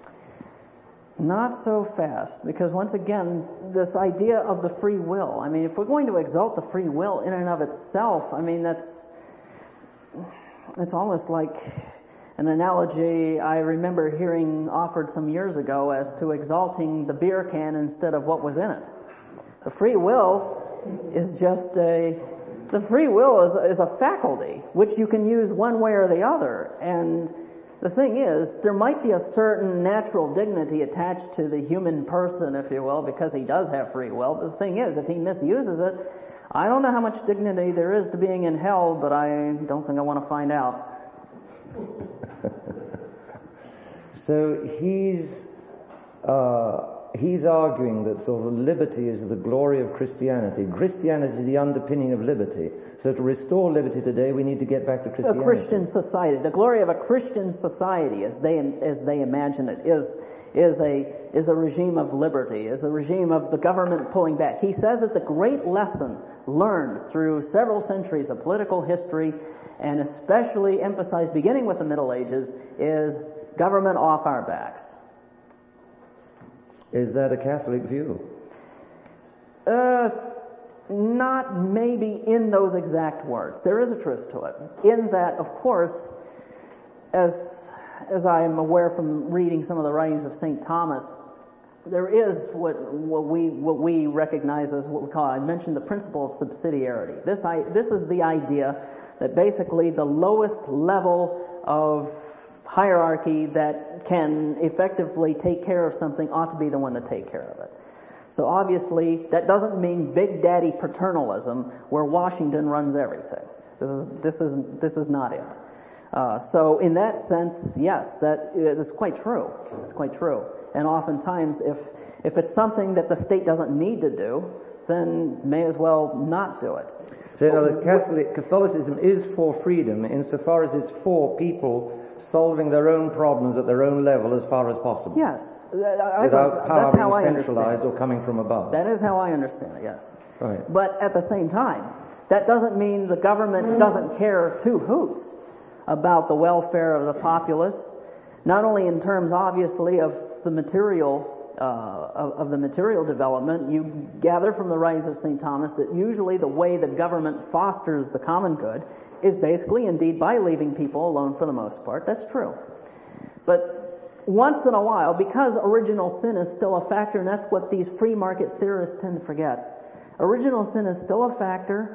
Not so fast, because once again, this idea of the free will, I mean, if we're going to exalt the free will in and of itself, I mean, that's, it's almost like an analogy I remember hearing offered some years ago as to exalting the beer can instead of what was in it. The free will is just a, the free will is, is a faculty, which you can use one way or the other, and the thing is, there might be a certain natural dignity attached to the human person, if you will, because he does have free will. But the thing is, if he misuses it, I don't know how much dignity there is to being in hell, but I don't think I want to find out. So he's uh, he's arguing that sort of liberty is the glory of Christianity. Christianity is the underpinning of liberty. So to restore liberty today, we need to get back to Christianity. A Christian society. The glory of a Christian society, as they as they imagine it, is is a is a regime of liberty, is a regime of the government pulling back. He says that the great lesson learned through several centuries of political history, and especially emphasized beginning with the Middle Ages, is government off our backs. Is that a Catholic view? Uh, not maybe in those exact words. There is a truth to it. In that, of course, as as I am aware from reading some of the writings of Saint Thomas, there is what what we what we recognize as what we call, I mentioned the principle of subsidiarity. This I this is the idea that basically the lowest level of hierarchy that can effectively take care of something ought to be the one to take care of it. So obviously, that doesn't mean big daddy paternalism where Washington runs everything. This is this is this is not it. Uh, so in that sense, yes, that is quite true. It's quite true. And oftentimes, if if it's something that the state doesn't need to do, then may as well not do it. So in other words, Catholic, Catholicism is for freedom insofar as it's for people solving their own problems at their own level as far as possible. Yes. I, Without I, power that's how being I centralized understand. or coming from above. That is how I understand it, yes. Right. But at the same time, that doesn't mean the government doesn't care two hoots about the welfare of the populace, not only in terms, obviously, of the material uh, of, of the material development. You gather from the writings of Saint Thomas that usually the way the government fosters the common good is basically, indeed, by leaving people alone for the most part. That's true. But once in a while, because original sin is still a factor, and that's what these free market theorists tend to forget. Original sin is still a factor,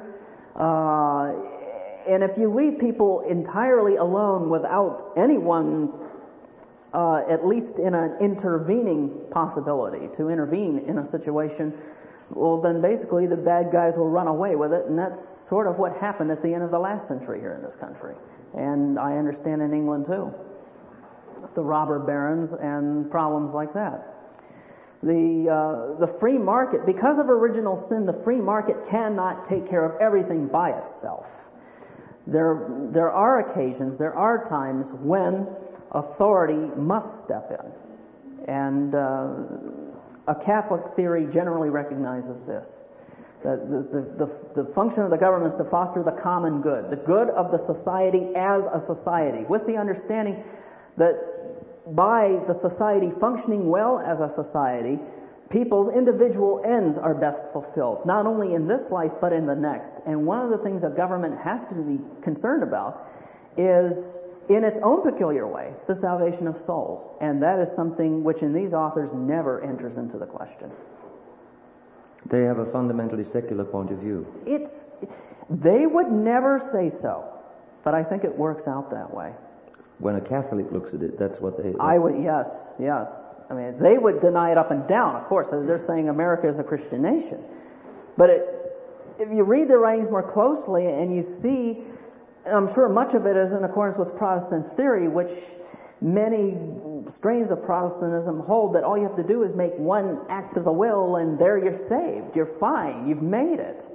uh, and if you leave people entirely alone without anyone, uh, at least in an intervening possibility, to intervene in a situation, well, then basically the bad guys will run away with it, and that's sort of what happened at the end of the last century here in this country. And I understand in England too. The robber barons and problems like that. The uh, the free market, because of original sin, the free market cannot take care of everything by itself. There there are occasions, there are times when authority must step in. And uh, a Catholic theory generally recognizes this. That the, the, the, the function of the government is to foster the common good, the good of the society as a society, with the understanding that by the society functioning well as a society, people's individual ends are best fulfilled, not only in this life but in the next. And one of the things that government has to be concerned about is, in its own peculiar way, the salvation of souls. And that is something which in these authors never enters into the question. They have a fundamentally secular point of view. It's, they would never say so, but I think it works out that way. When a Catholic looks at it, that's what they... That's I would, yes, yes. I mean, they would deny it up and down, of course. They're saying America is a Christian nation. But it, if you read their writings more closely and you see, and I'm sure much of it is in accordance with Protestant theory, which many strains of Protestantism hold, that all you have to do is make one act of the will and there you're saved. You're fine. You've made it.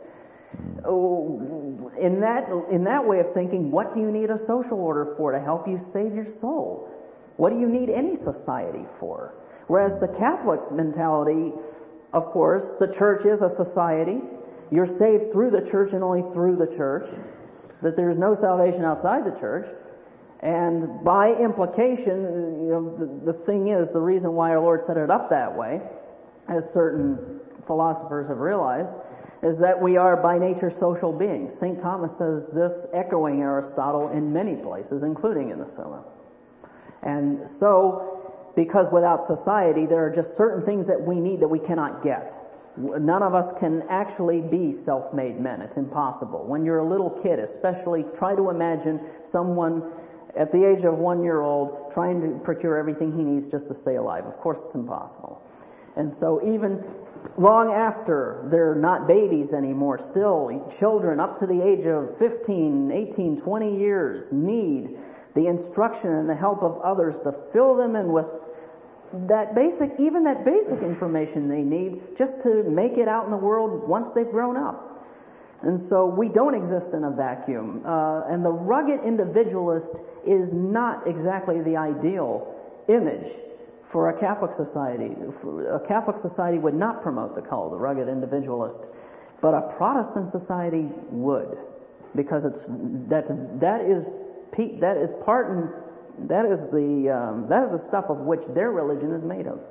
In that, in that way of thinking, what do you need a social order for to help you save your soul? What do you need any society for? Whereas the Catholic mentality, of course, the church is a society. You're saved through the church and only through the church. That there's no salvation outside the church. And by implication, you know, the, the thing is, the reason why our Lord set it up that way, as certain philosophers have realized, is that we are by nature social beings. Saint Thomas says this, echoing Aristotle in many places, including in the Summa. And so, because without society, there are just certain things that we need that we cannot get. None of us can actually be self-made men. It's impossible. When you're a little kid, especially, try to imagine someone at the age of one year old trying to procure everything he needs just to stay alive. Of course, it's impossible. And so even long after they're not babies anymore, still children up to the age of fifteen, eighteen, twenty years need the instruction and the help of others to fill them in with that basic, even that basic information they need just to make it out in the world once they've grown up. And so we don't exist in a vacuum. Uh, and the rugged individualist is not exactly the ideal image for a Catholic society. A Catholic society would not promote the cult, the rugged individualist. But a Protestant society would, because it's that's that is that is part and that is the um, that is the stuff of which their religion is made of.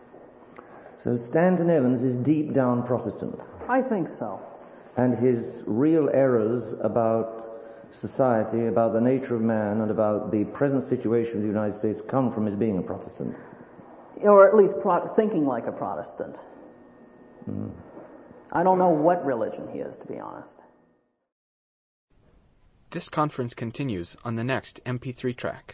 So Stanton Evans is deep down Protestant. I think so. And his real errors about society, about the nature of man, and about the present situation of the United States come from his being a Protestant. Or at least pro- thinking like a Protestant. Mm-hmm. I don't know what religion he is, to be honest. This conference continues on the next M P three track.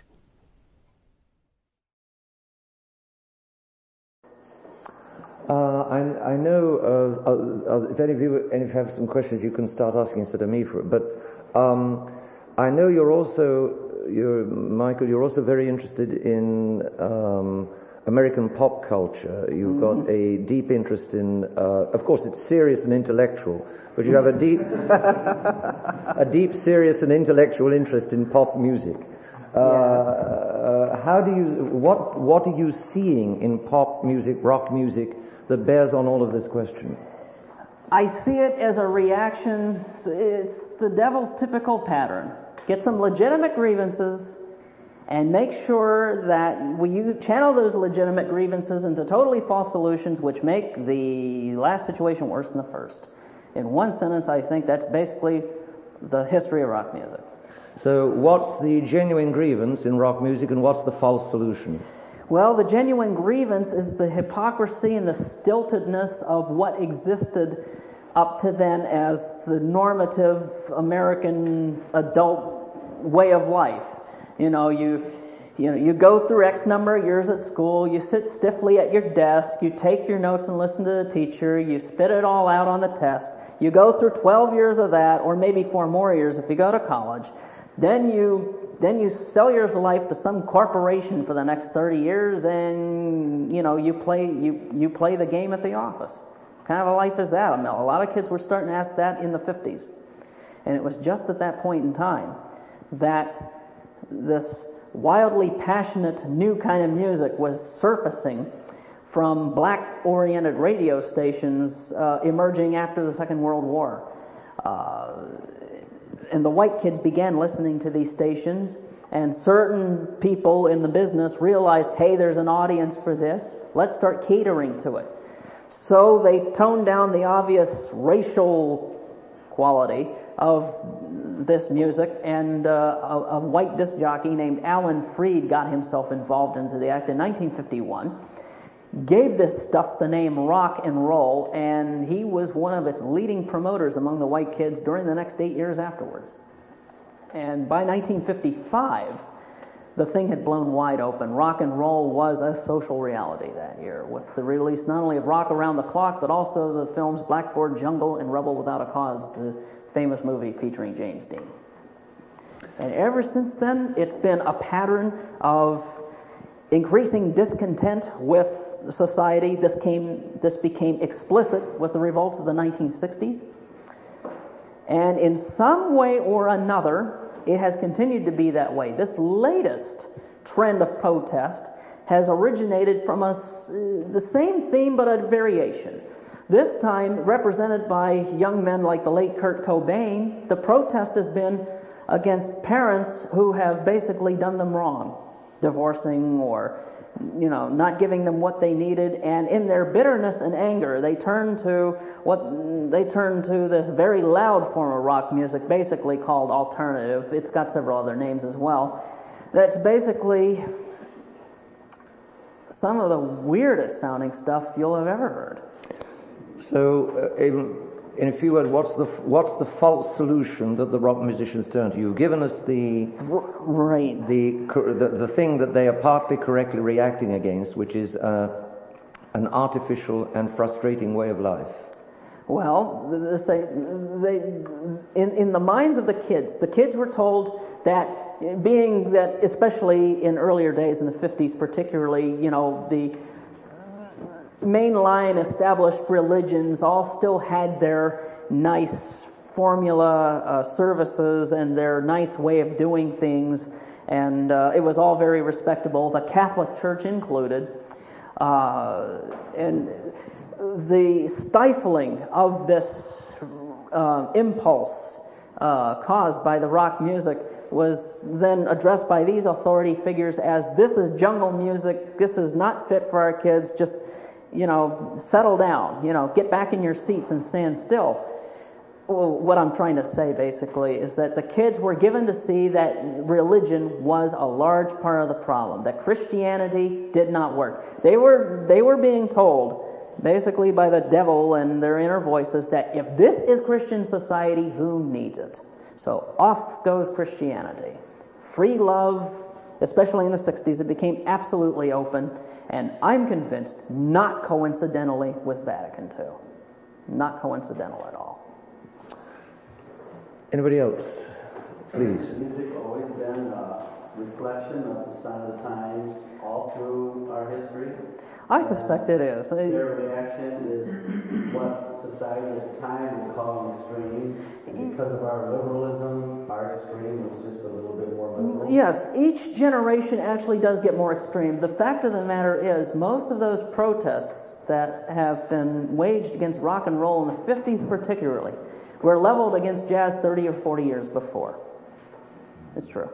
Uh, I, I know, uh, uh, if any of you any of you have some questions, you can start asking instead of me for it. But um, I know you're also, you're, Michael, you're also very interested in um, American pop culture. You've mm-hmm. got a deep interest in, uh, of course, it's serious and intellectual, but you have a deep, a deep, serious and intellectual interest in pop music. Uh, yes. uh, how do you, what, what are you seeing in pop music, rock music, that bears on all of this question? I see it as a reaction. It's the devil's typical pattern. Get some legitimate grievances and make sure that we you channel those legitimate grievances into totally false solutions which make the last situation worse than the first. In one sentence, I think that's basically the history of rock music. So what's the genuine grievance in rock music and what's the false solution? Well, the genuine grievance is the hypocrisy and the stiltedness of what existed up to then as the normative American adult way of life. You know, you you know, you go through X number of years at school, you sit stiffly at your desk, you take your notes and listen to the teacher, you spit it all out on the test, you go through twelve years of that, or maybe four more years if you go to college, then you Then you sell your life to some corporation for the next thirty years, and you know you play you you play the game at the office. What kind of a life is that? I mean, a lot of kids were starting to ask that in the fifties, and it was just at that point in time that this wildly passionate new kind of music was surfacing from black-oriented radio stations uh, emerging after the Second World War. Uh, and the white kids began listening to these stations, and certain people in the business realized, hey, there's an audience for this. Let's start catering to it. So they toned down the obvious racial quality of this music, and uh, a, a white disc jockey named Alan Freed got himself involved into the act in nineteen fifty-one, gave this stuff the name rock and roll, and he was one of its leading promoters among the white kids during the next eight years afterwards. And by nineteen fifty-five, the thing had blown wide open. Rock and roll was a social reality that year, with the release not only of Rock Around the Clock, but also the films Blackboard Jungle and Rebel Without a Cause, the famous movie featuring James Dean. And ever since then, it's been a pattern of increasing discontent with society. This came, this became explicit with the revolts of the nineteen sixties. And in some way or another, it has continued to be that way. This latest trend of protest has originated from a, the same theme but a variation. This time represented by young men like the late Kurt Cobain. The protest has been against parents who have basically done them wrong, divorcing or, you know, not giving them what they needed, and in their bitterness and anger, they turn to what they turn to this very loud form of rock music, basically called alternative. It's got several other names as well. That's basically some of the weirdest sounding stuff you'll have ever heard. So, uh, in, in a few words, what's the what's the false solution that the rock musicians turn to? You've given us the right the the, the thing that they are partly correctly reacting against, which is uh, an artificial and frustrating way of life. Well, they, they, in in the minds of the kids, the kids were told that, being that, especially in earlier days in the fifties, particularly, you know, the mainline established religions all still had their nice formula uh, services and their nice way of doing things, and uh, it was all very respectable, the Catholic Church included. Uh, and the stifling of this uh, impulse uh, caused by the rock music was then addressed by these authority figures as, this is jungle music, this is not fit for our kids, just, you know, settle down, you know, get back in your seats and stand still. Well, what I'm trying to say basically is that the kids were given to see that religion was a large part of the problem, that Christianity did not work. They were, they were being told, basically by the devil and their inner voices, that if this is Christian society, who needs it? So off goes Christianity. Free love, especially in the sixties, it became absolutely open, and I'm convinced, not coincidentally, with Vatican two. Not coincidental at all. Anybody else? Please. Has music always been a reflection of the sign of the times all through our history? I suspect it is. Their reaction is what society at the time would call an extreme. And because of our liberalism, our extreme was just a little bit more liberal. Yes, each generation actually does get more extreme. The fact of the matter is, most of those protests that have been waged against rock and roll in the fifties particularly were leveled against jazz thirty or forty years before. It's true.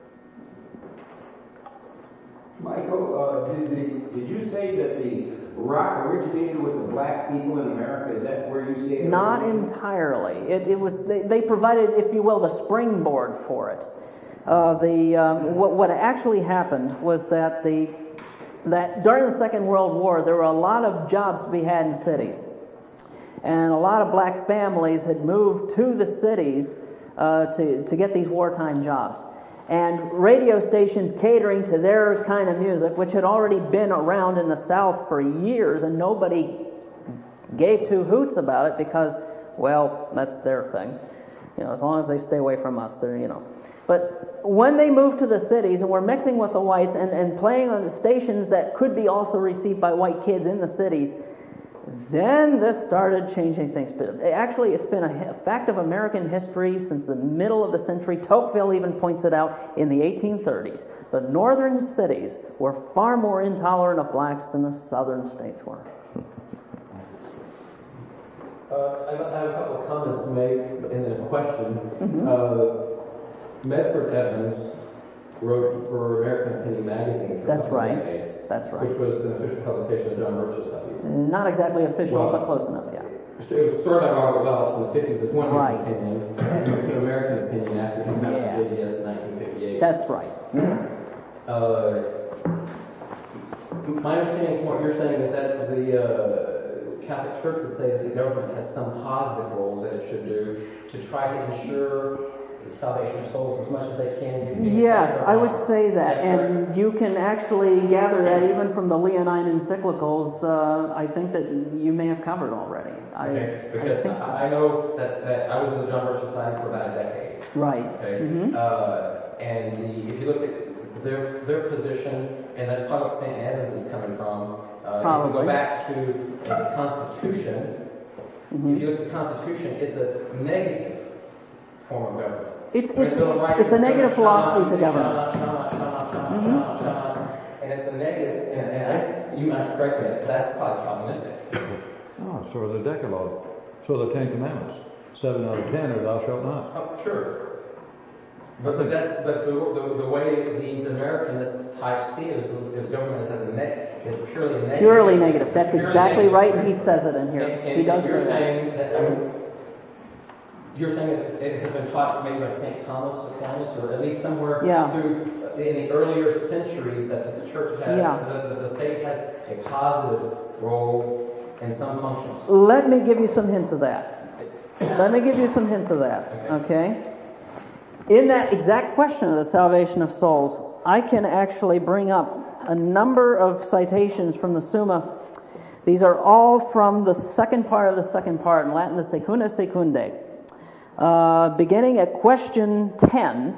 Michael, uh, did, the, did you say that the rock originated with the black people in America? Is that where you say it? Not entirely. It, it was they, they provided, if you will, the springboard for it. Uh, the um, what, what actually happened was that the that during the Second World War there were a lot of jobs to be had in cities, and a lot of black families had moved to the cities uh, to to get these wartime jobs. And radio stations catering to their kind of music, which had already been around in the South for years, and nobody gave two hoots about it because, well, that's their thing. You know, as long as they stay away from us, they're, you know. But when they moved to the cities and were mixing with the whites and, and playing on the stations that could be also received by white kids in the cities, Then this started changing things. But actually, it's been a fact of American history since the middle of the century. Tocqueville even points it out in the eighteen thirties. The northern cities were far more intolerant of blacks than the southern states were. Uh, I have a couple of comments to make and then a question. Mm-hmm. Uh, Medford Evans wrote for American Opinion magazine. For That's right. Decades, That's right. Which was an official publication of John Birch's study. Not exactly official, Well, but close enough, yeah. It was started by Robert Welch in the fifties as one Right. opinion, and an American Opinion after he founded Yeah. J D S in nineteen fifty-eight. That's right. Uh, my understanding from what you're saying is that the uh, Catholic Church would say that the government has some positive role that it should do to try to ensure the salvation of souls as much as they can. Yes, I would say that, and you can actually gather that even from the Leonine encyclicals. Uh, I think that you may have covered already. I, Okay, I because think so. I, I know that, that I was in the John Birch Society for about a decade. Right. Okay, Mhm. uh, and the, if you look at their their position, and that's probably what Saint Evans is coming from. Uh, Probably. If you go back to uh, the Constitution, Mhm. if you look at the Constitution, it's a negative form of government. It's, I mean, it's, the Bill of Rights it's a is negative shall philosophy not, to government. shall not, shall not, shall not, shall not, Mhm. shall not, shall not. And it's a negative, and, and I, you might correct me, that's probably Calvinistic. Oh, so are the Decalogue. So are the Ten Commandments. Seven out of ten are thou shalt not. Oh, sure. But, but that's but the, the, the way these Americanist types see it is, is government as a net is purely negative. Purely negative. That's Purely exactly negative. right, and he says it in here. And, and he does you're say that. saying that, I mean, you're saying that it has been taught maybe by Saint Thomas Aquinas, or at least somewhere Yeah. through in the earlier centuries that the church has, Yeah. the, the, the state has a positive role in some functions. Let me give you some hints of that. Let me give you some hints of that, okay? In that exact question of the salvation of souls, I can actually bring up a number of citations from the Summa. These are all from the second part of the second part, in Latin, the Secunda Secundae. Uh, beginning at question ten,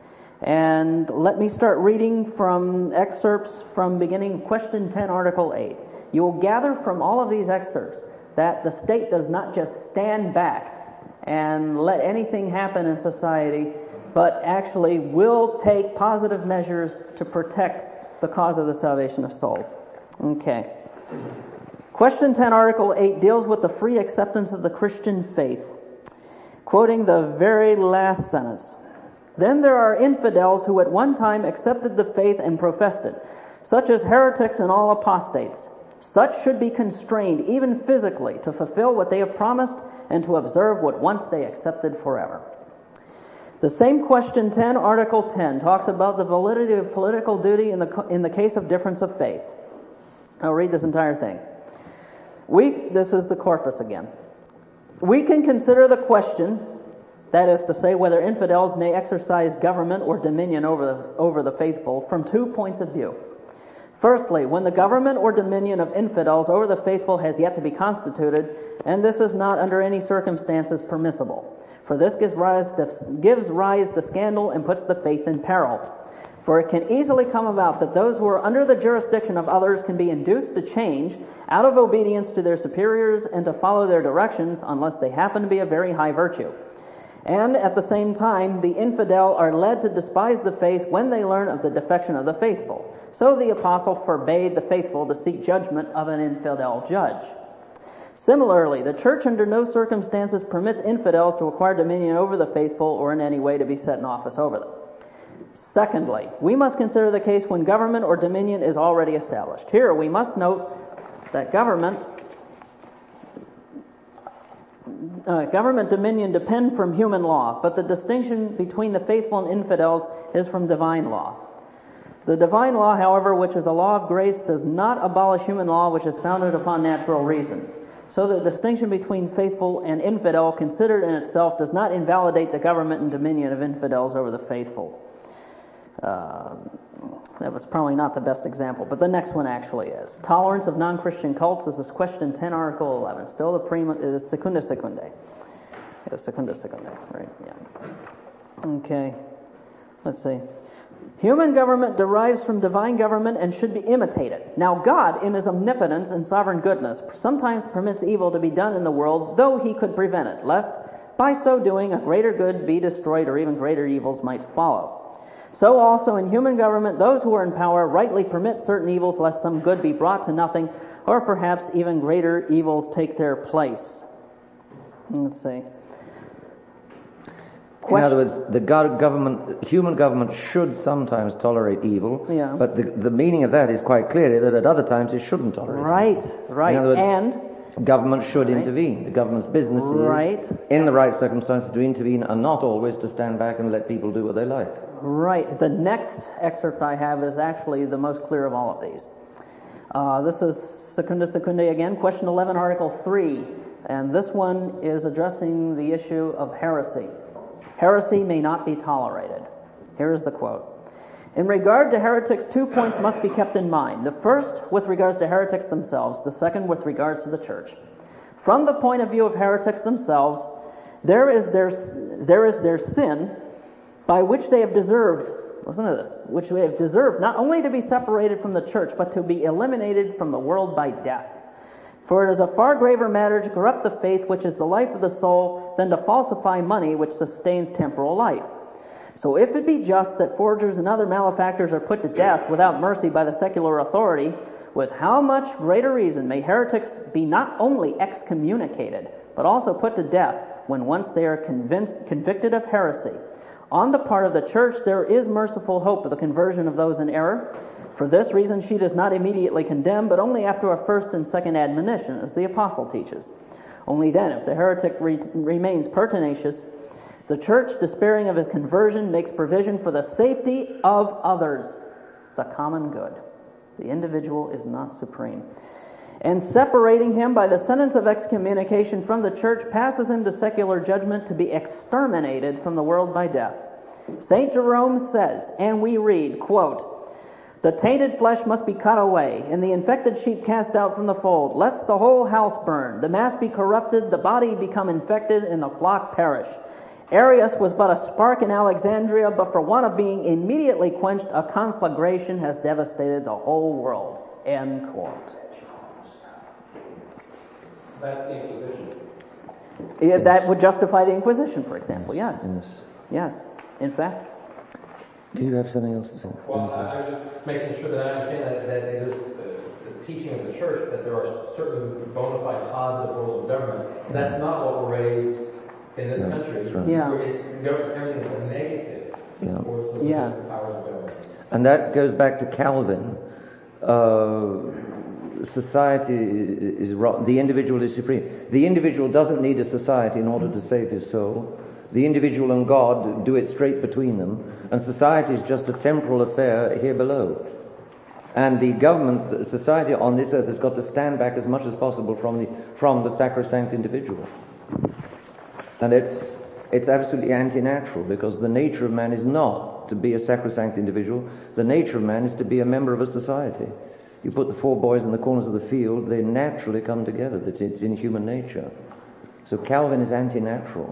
and let me start reading from excerpts from beginning question ten, article eight. You will gather from all of these excerpts that the state does not just stand back and let anything happen in society, but actually will take positive measures to protect the cause of the salvation of souls. Okay. Question ten, article eight deals with the free acceptance of the Christian faith. Quoting the very last sentence. Then there are infidels who at one time accepted the faith and professed it, such as heretics and all apostates. Such should be constrained, even physically, to fulfill what they have promised and to observe what once they accepted forever. The same question ten, article ten, talks about the validity of political duty in the in the case of difference of faith. I'll read this entire thing. We, this is the corpus again. We can consider the question, that is to say, whether infidels may exercise government or dominion over the, over the faithful, from two points of view. Firstly, when the government or dominion of infidels over the faithful has yet to be constituted, and this is not under any circumstances permissible, for this gives rise to, gives rise to scandal and puts the faith in peril. For it can easily come about that those who are under the jurisdiction of others can be induced to change out of obedience to their superiors and to follow their directions unless they happen to be of very high virtue. And at the same time, the infidel are led to despise the faith when they learn of the defection of the faithful. So the apostle forbade the faithful to seek judgment of an infidel judge. Similarly, the church under no circumstances permits infidels to acquire dominion over the faithful or in any way to be set in office over them. Secondly, we must consider the case when government or dominion is already established. Here we must note that government uh, government dominion depend from human law, but the distinction between the faithful and infidels is from divine law. The divine law, however, which is a law of grace, does not abolish human law, which is founded upon natural reason. So the distinction between faithful and infidel, considered in itself, does not invalidate the government and dominion of infidels over the faithful. Uh, that was probably not the best example, but the next one actually is. Tolerance of non-Christian cults. This is question ten, article eleven. Still the prima, is Secunda Secundae. Yeah, Secunda Secundae, right, yeah. Okay, let's see. Human government derives from divine government and should be imitated. Now God, in his omnipotence and sovereign goodness, sometimes permits evil to be done in the world, though he could prevent it, lest by so doing a greater good be destroyed or even greater evils might follow. So also in human government, those who are in power rightly permit certain evils, lest some good be brought to nothing, or perhaps even greater evils take their place. Let's see. In other words, the God government, human government should sometimes tolerate evil, Yeah. but the, the meaning of that is quite clearly that at other times it shouldn't tolerate Right, right. In other words, and government should Right. intervene. The government's business Right. is, in the right circumstances, to intervene and not always to stand back and let people do what they like. Right. The next excerpt I have is actually the most clear of all of these. Uh, this is Secunda Secundae again, question eleven, article three. And this one is addressing the issue of heresy. Heresy may not be tolerated. Here is the quote. In regard to heretics, two points must be kept in mind. The first with regards to heretics themselves, the second with regards to the church. From the point of view of heretics themselves, there is their, there is their sin by which they have deserved, listen to this, which they have deserved not only to be separated from the church, but to be eliminated from the world by death. For it is a far graver matter to corrupt the faith which is the life of the soul than to falsify money which sustains temporal life. So if it be just that forgers and other malefactors are put to death without mercy by the secular authority, with how much greater reason may heretics be not only excommunicated, but also put to death when once they are convinced, convicted of heresy. On the part of the church there is merciful hope of the conversion of those in error. For this reason she does not immediately condemn, but only after a first and second admonition, as the apostle teaches. Only then, if the heretic re- remains pertinacious, the church, despairing of his conversion, makes provision for the safety of others, the common good. The individual is not supreme. And separating him by the sentence of excommunication from the church, passes him to secular judgment to be exterminated from the world by death. Saint Jerome says, and we read, quote, the tainted flesh must be cut away, and the infected sheep cast out from the fold, lest the whole house burn, the mass be corrupted, the body become infected, and the flock perish. Arius was but a spark in Alexandria, but for want of being immediately quenched, a conflagration has devastated the whole world. End quote. That's the Inquisition. Yeah, that would justify the Inquisition, for example, yes. Yes. Yes, in fact. Do you have something else to say? Well, I, I'm just making sure that I understand that, that it is uh, the teaching of the church that there are certain bona fide positive roles of government. That's not what we're raised in this No, country. that's right. Yeah. Where it, government, everything is a negative Yeah. towards the Yes. powers of government. And that goes back to Calvin. Uh, society is, is wrong. The individual is supreme. The individual doesn't need a society in order to save his soul. The individual and God do it straight between them, and society is just a temporal affair here below. And the government, the society on this earth has got to stand back as much as possible from the from the sacrosanct individual. And it's it's absolutely anti-natural, because the nature of man is not to be a sacrosanct individual. The nature of man is to be a member of a society. You put the four boys in the corners of the field, they naturally come together. It's, it's in human nature. So Calvin is anti-natural.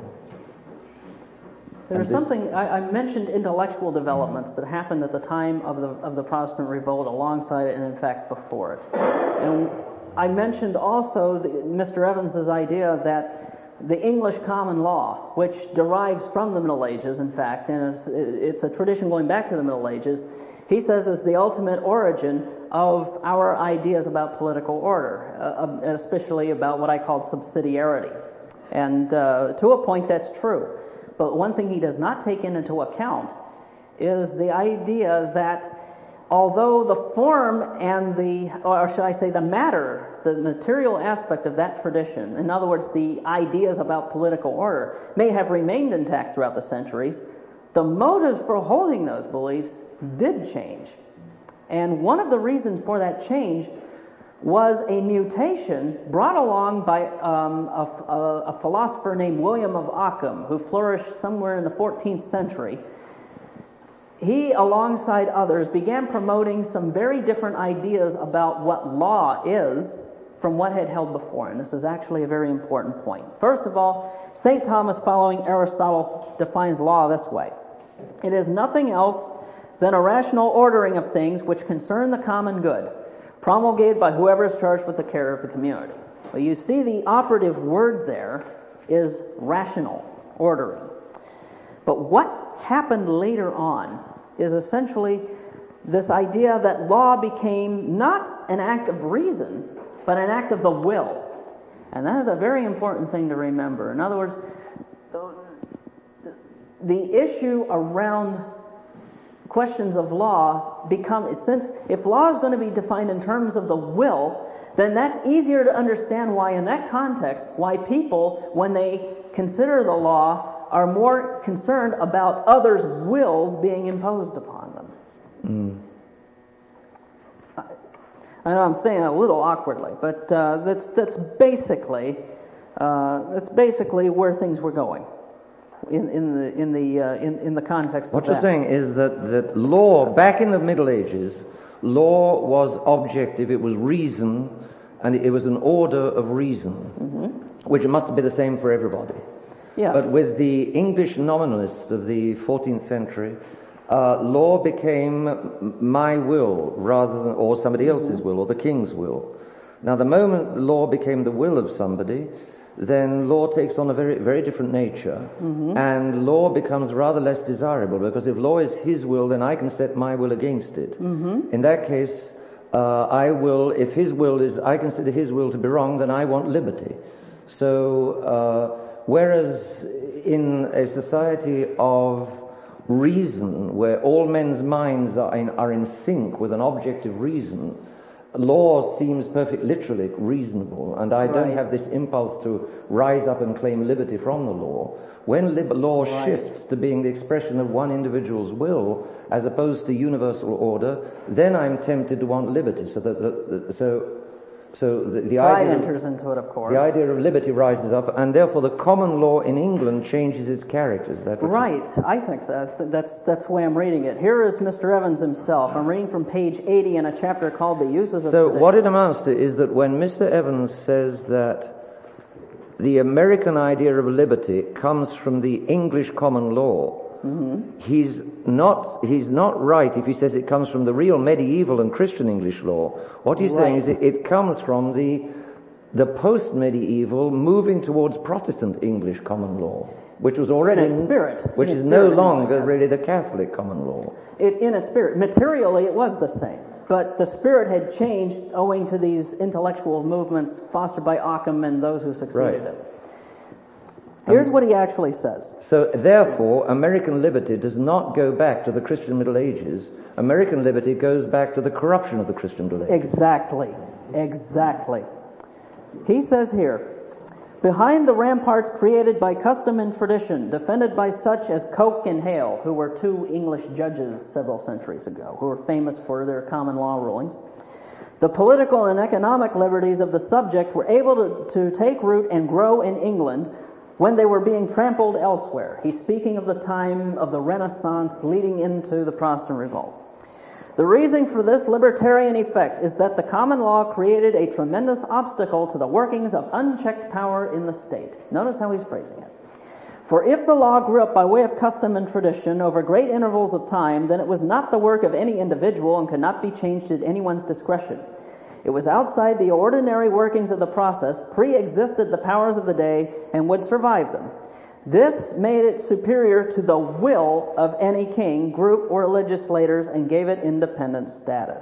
There's And this- something, I, I mentioned intellectual developments that happened at the time of the of the Protestant Revolt, alongside it, and in fact before it. And I mentioned also the, Mister Evans's idea that the English common law, which derives from the Middle Ages, in fact, and is, it's a tradition going back to the Middle Ages, he says is the ultimate origin of our ideas about political order, uh, especially about what I call subsidiarity. And uh, to a point that's true. But one thing he does not take into account is the idea that although the form and the, or should I say the matter, the material aspect of that tradition, in other words, the ideas about political order, may have remained intact throughout the centuries, the motives for holding those beliefs did change. And one of the reasons for that change was a mutation brought along by um, a, a, a philosopher named William of Ockham, who flourished somewhere in the fourteenth century. He, alongside others, began promoting some very different ideas about what law is from what had held before. And this is actually a very important point. First of all, Saint Thomas, following Aristotle, defines law this way. It is nothing else than a rational ordering of things which concern the common good, promulgated by whoever is charged with the care of the community. Well, you see the operative word there is rational ordering. But what happened later on is essentially this idea that law became not an act of reason, but an act of the will. And that is a very important thing to remember. In other words, the issue around questions of law become, since if law is going to be defined in terms of the will, then that's easier to understand why in that context, why people, when they consider the law, are more concerned about others' wills being imposed upon them. Mm. I know I'm saying it a little awkwardly, but uh, that's that's basically uh, that's basically where things were going in in the in the uh, in in the context. What of you're that. saying is that that law back in the Middle Ages, law was objective. It was reason, and it was an order of reason, mm-hmm. which must be the same for everybody. Yeah. But with the English nominalists of the fourteenth century, uh, law became my will rather than, or somebody else's will, or the king's will. Now, the moment law became the will of somebody, then law takes on a very, very different nature, mm-hmm. and law becomes rather less desirable, because if law is his will, then I can set my will against it. Mm-hmm. In that case, uh, I will, if his will is, I consider his will to be wrong, then I want liberty. So, uh, whereas in a society of reason, where all men's minds are in, are in sync with an objective reason, law seems perfectly literally reasonable, and I don't right. have this impulse to rise up and claim liberty from the law. When lib- law right. shifts to being the expression of one individual's will as opposed to universal order, then I'm tempted to want liberty. So that the, the, so so the, the Pride idea enters into it, of course. The idea of liberty rises up, and therefore the common law in England changes its character. Is that what right? I think so. That's, that's that's the way I'm reading it. Here is Mister Evans himself. I'm reading from page eighty in a chapter called "The Uses of So Tradition." what it amounts to is that when Mister Evans says that the American idea of liberty comes from the English common law, mm-hmm. he's not he's not right if he says it comes from the real medieval and Christian English law. What he's right. saying is it, it comes from the the post-medieval moving towards Protestant English common law, which was already in its spirit, which in is its no spirit, longer really the Catholic common law. It, in its spirit, materially, it was the same, but the spirit had changed owing to these intellectual movements fostered by Occam and those who succeeded Right. him. Here's um, what he actually says. So, therefore, American liberty does not go back to the Christian Middle Ages. American liberty goes back to the corruption of the Christian Middle Ages. Exactly. Exactly. He says here, behind the ramparts created by custom and tradition, defended by such as Coke and Hale, who were two English judges several centuries ago, who were famous for their common law rulings, the political and economic liberties of the subject were able to, to take root and grow in England when they were being trampled elsewhere. He's speaking of the time of the Renaissance leading into the Protestant Revolt. The reason for this libertarian effect is that the common law created a tremendous obstacle to the workings of unchecked power in the state. Notice how he's phrasing it. For if the law grew up by way of custom and tradition over great intervals of time, then it was not the work of any individual and could not be changed at anyone's discretion. It was outside the ordinary workings of the process, pre-existed the powers of the day, and would survive them. This made it superior to the will of any king, group, or legislators, and gave it independent status.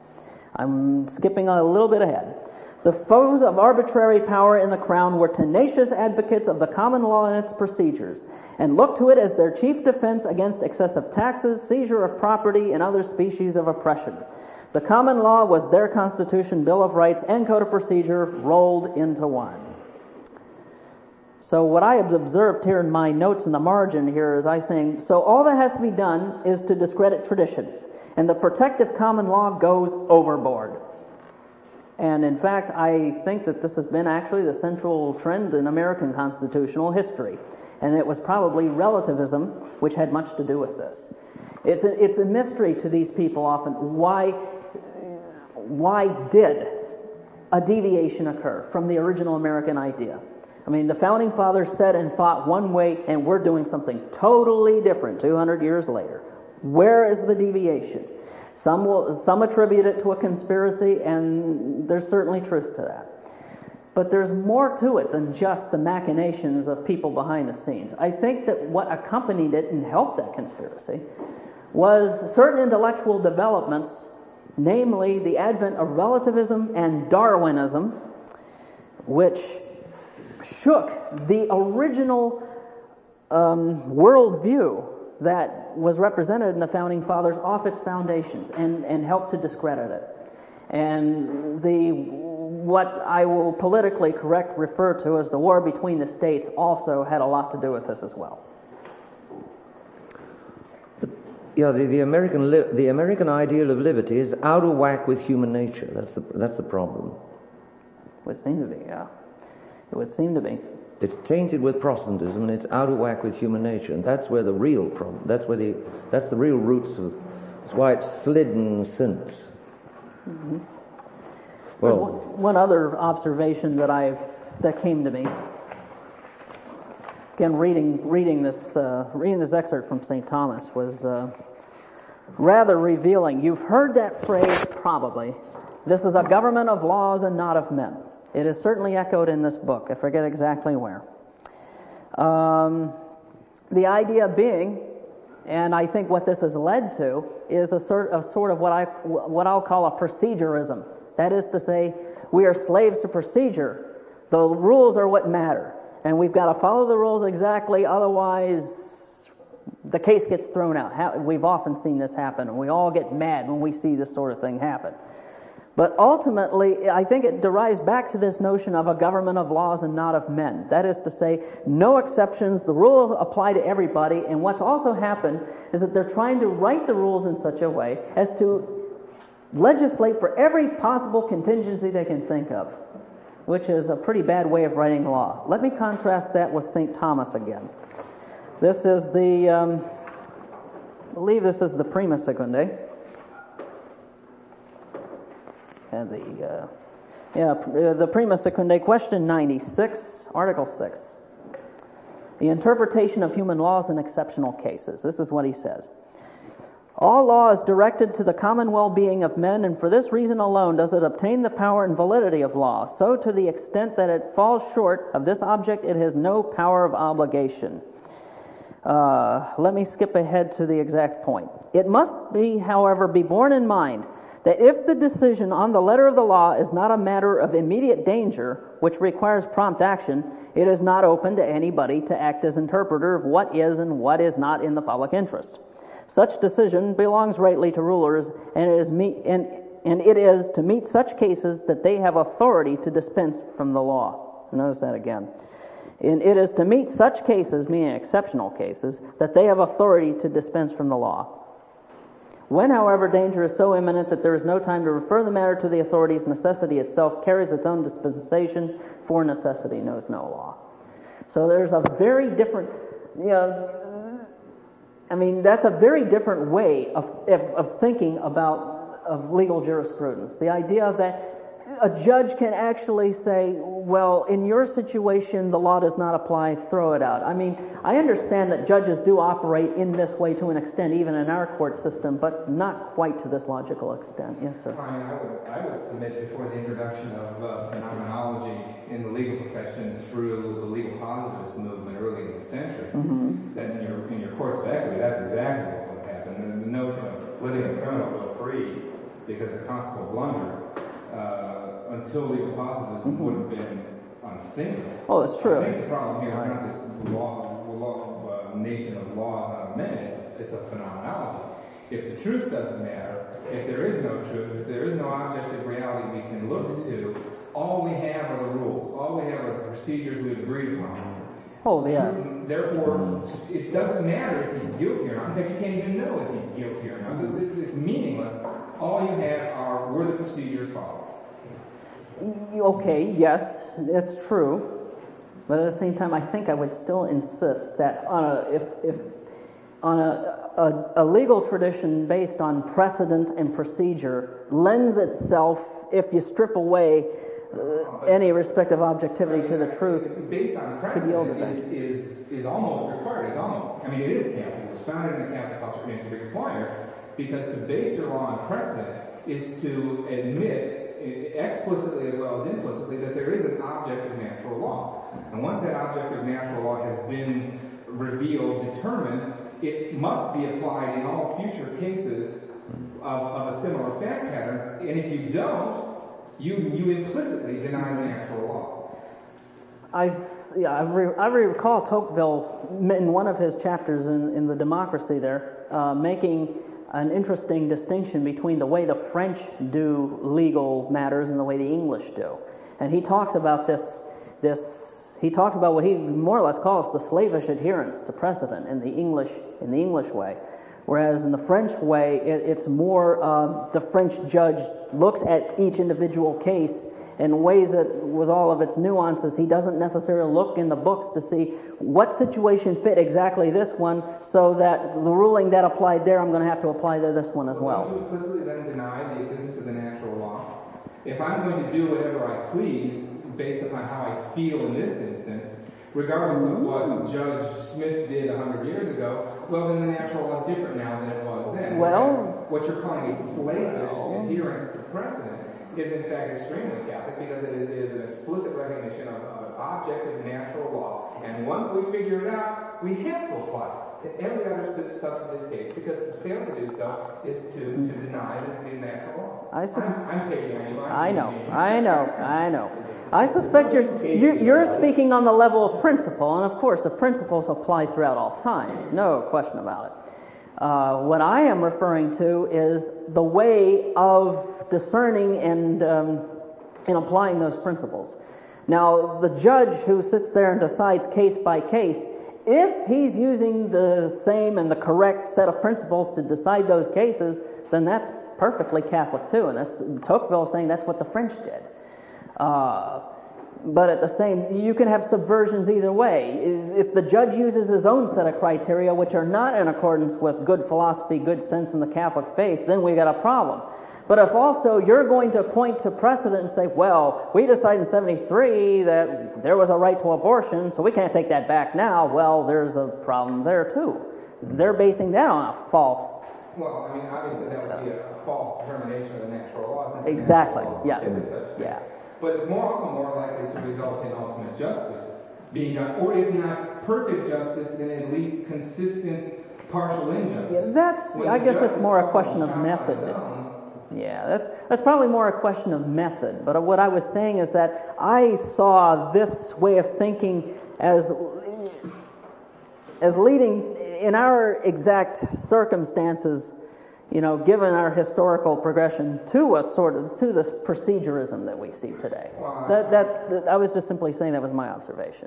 I'm skipping a little bit ahead. The foes of arbitrary power in the crown were tenacious advocates of the common law and its procedures, and looked to it as their chief defense against excessive taxes, seizure of property, and other species of oppression. The common law was their Constitution, Bill of Rights, and Code of Procedure rolled into one. So what I have observed here in my notes in the margin here is I saying, so all that has to be done is to discredit tradition, and the protective common law goes overboard. And in fact, I think that this has been actually the central trend in American constitutional history, and it was probably relativism which had much to do with this. It's a, it's a mystery to these people often. Why, why did a deviation occur from the original American idea? I mean, the Founding Fathers said and thought one way, and we're doing something totally different two hundred years later. Where is the deviation? Some will, some attribute it to a conspiracy, and there's certainly truth to that. But there's more to it than just the machinations of people behind the scenes. I think that what accompanied it and helped that conspiracy was certain intellectual developments, namely the advent of relativism and Darwinism, which shook the original um, worldview that was represented in the Founding Fathers off its foundations and, and helped to discredit it. And the what I will politically correct refer to as the war between the states also had a lot to do with this as well. Yeah, the, the American li- the American ideal of liberty is out of whack with human nature. That's the that's the problem. It would seem to be, yeah. It would seem to be. It's tainted with Protestantism, and it's out of whack with human nature, and that's where the real problem. That's where the that's the real roots of. That's why it's slidden since. Mm-hmm. Well, one, one other observation that I've that came to me. Again, reading reading this uh, reading this excerpt from Saint Thomas was uh, rather revealing. You've heard that phrase probably. This is a government of laws and not of men. It is certainly echoed in this book. I forget exactly where. Um, the idea being, and I think what this has led to, is a sort of, sort of what I what I'll call a procedurism. That is to say, we are slaves to procedure. The rules are what matter. And we've got to follow the rules exactly, otherwise the case gets thrown out. We've often seen this happen, and we all get mad when we see this sort of thing happen. But ultimately, I think it derives back to this notion of a government of laws and not of men. That is to say, no exceptions, the rules apply to everybody, and what's also happened is that they're trying to write the rules in such a way as to legislate for every possible contingency they can think of, which is a pretty bad way of writing law. Let me contrast that with Saint Thomas again. This is the, um, I believe this is the Prima Secundae. And the, uh, yeah, the Prima Secundae, question ninety-six, Article six. The interpretation of human laws in exceptional cases. This is what he says. All law is directed to the common well-being of men, and for this reason alone does it obtain the power and validity of law. So to the extent that it falls short of this object, it has no power of obligation. Uh, let me skip ahead to the exact point. It must be, however, be borne in mind that if the decision on the letter of the law is not a matter of immediate danger, which requires prompt action, it is not open to anybody to act as interpreter of what is and what is not in the public interest. Such decision belongs rightly to rulers, and it is meet, and, and it is to meet such cases that they have authority to dispense from the law. Notice that again. And it is to meet such cases, meaning exceptional cases, that they have authority to dispense from the law. When, however, danger is so imminent that there is no time to refer the matter to the authorities, necessity itself carries its own dispensation, for necessity knows no law. So there's a very different, you know, I mean, that's a very different way of, of, of thinking about of legal jurisprudence. The idea that a judge can actually say, well, in your situation, the law does not apply, throw it out. I mean, I understand that judges do operate in this way to an extent, even in our court system, but not quite to this logical extent. Yes, sir. I, mean, I, would, I would submit before the introduction of uh, phenomenology in the legal profession through the legal positivist movement early in the century, mm-hmm. that in your, in your courts of equity, that's exactly what would happen. The, the notion of letting a criminal go free because of constable blunder, uh, until legal positivism mm-hmm. would have been unthinkable. Oh, that's true. I think the problem here is not this law, law uh, nation of laws out of men. It's, it's a phenomenology. If the truth doesn't matter, if there is no truth, if there is no objective reality we can look to, all we have are the rules. All we have are the procedures we've agreed upon. Oh, yeah. Therefore, it doesn't matter if he's guilty or not. In fact, you can't even know if he's guilty or not. It's meaningless. All you have are were the procedures followed. Okay, yes, that's true. But at the same time, I think I would still insist that on a, if, if on a, a, a legal tradition based on precedent and procedure lends itself, if you strip away uh, any respective objectivity to the truth, based on precedent is, is, is almost required. It's almost, I mean, it is capitalist was founded in the Catholic culture means to be required, because to base your law on precedent is to admit explicitly as well as implicitly that there is an object of natural law. And once that object of natural law has been revealed, determined, it must be applied in all future cases of, of a similar fact pattern. And if you don't, you you implicitly deny the natural law. I yeah I, re, I recall Tocqueville in one of his chapters in, in the Democracy there uh, making an interesting distinction between the way the French do legal matters and the way the English do, and he talks about this this he talks about what he more or less calls the slavish adherence to precedent in the English in the English way. Whereas in the French way, it, it's more uh, the French judge looks at each individual case and weighs it with all of its nuances. He doesn't necessarily look in the books to see what situation fit exactly this one, so that the ruling that applied there, I'm going to have to apply to this one as well. Well, don't you implicitly then deny the existence of the natural law? If I'm going to do whatever I please based upon how I feel in this instance, regardless of what Judge Smith did a hundred years ago, well, then the natural law is different now than it was then. Well, what you're calling a slavish adherence to precedent is in fact extremely Catholic, because it is an explicit recognition of, of an object of natural law. And once we figure it out, we have to apply it to every other substantive case, because to fail to do so is to, to deny the natural law. I sus- I'm, I'm taking you. I know, I know, I know. I suspect you're, you're you're speaking on the level of principle, and of course the principles apply throughout all times, no question about it. Uh, what I am referring to is the way of discerning and um, and applying those principles. Now, the judge who sits there and decides case by case, if he's using the same and the correct set of principles to decide those cases, then that's perfectly Catholic too, and that's Tocqueville saying that's what the French did. Uh, but at the same, you can have subversions either way. If the judge uses his own set of criteria, which are not in accordance with good philosophy, good sense in the Catholic faith, then we got a problem. But if also you're going to point to precedent and say, well, we decided in seventy-three that there was a right to abortion, so we can't take that back now, well, there's a problem there too. They're basing that on a false. Well, I mean, obviously that would be a false determination of the natural law. Exactly, yes, yeah. But it's more also more likely to result in ultimate justice being done, or if not perfect justice, then at least consistent partial injustice. Yeah, that's. When I guess it's more a falls question of shot method. by them, Yeah, that's that's probably more a question of method. But what I was saying is that I saw this way of thinking as as leading in our exact circumstances, you know, given our historical progression, to a sort of to this procedurism that we see today. That that, that I was just simply saying that was my observation.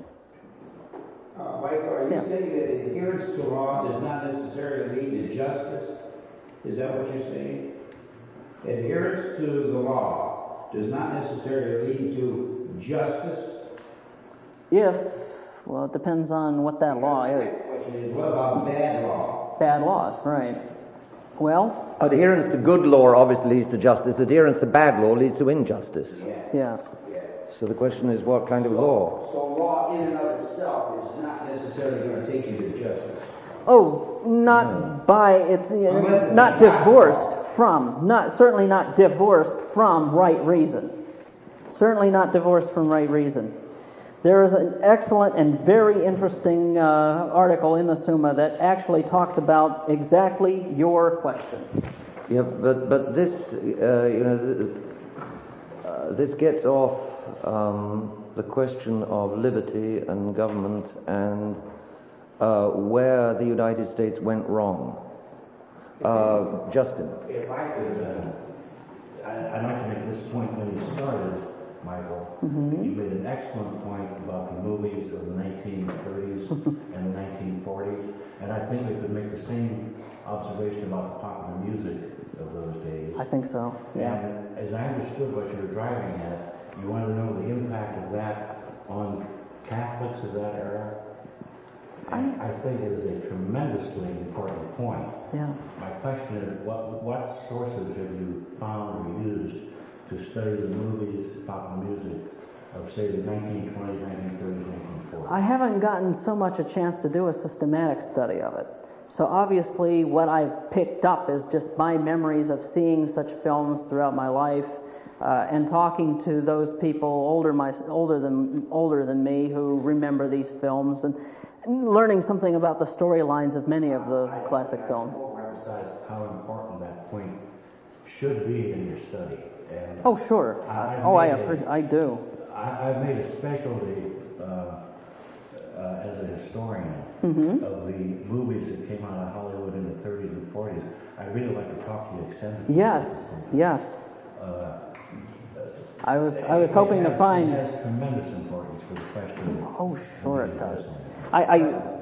Uh, Michael, are you Yeah. saying that adherence to law does not necessarily lead to justice? Is that what you're saying? Adherence to the law does not necessarily lead to justice? If, well, it depends on what that law is. The question is, what about bad law? Bad laws, right. Well, Adherence to good law obviously leads to justice. Adherence to bad law leads to injustice. yes. So the question is, what kind of law? So law in and of itself is not necessarily going to take you to justice. Oh, not by, it's Unless it's not not divorced from, not certainly not divorced from right reason. Certainly not divorced from right reason. There is an excellent and very interesting uh, article in the Summa that actually talks about exactly your question. Yeah, but but this, uh, you know, th- uh, this gets off um, the question of liberty and government and uh, where the United States went wrong. Uh, Justin. If I could, uh, I, I'd like to make this point when you started, Michael. Mm-hmm. You made an excellent point about the movies of the nineteen thirties and the nineteen forties, and I think we could make the same observation about the popular music of those days. I think so, yeah. And as I understood what you were driving at, you wanted to know the impact of that on Catholics of that era. And I think it is a tremendously important point. Yeah. My question is, what what sources have you found or used to study the movies, popular music of, say, the nineteen twenties, nineteen thirties, nineteen forties? I haven't gotten so much a chance to do a systematic study of it. So obviously what I've picked up is just my memories of seeing such films throughout my life, uh, and talking to those people older my older than older than me who remember these films, and, and learning something about the storylines of many of the I, classic I, films. I emphasize how important that point should be in your study. And Oh, sure. I, oh, I, made a- appre- I do. I, I've made a specialty uh, uh, as a historian Mm-hmm. of the movies that came out of Hollywood in the thirties and forties. I'd really like to talk to you extensively. Yes, yes. Uh, I was I was it hoping to has- find. It has tremendous importance for the question. of- Oh, sure it of does. the I, I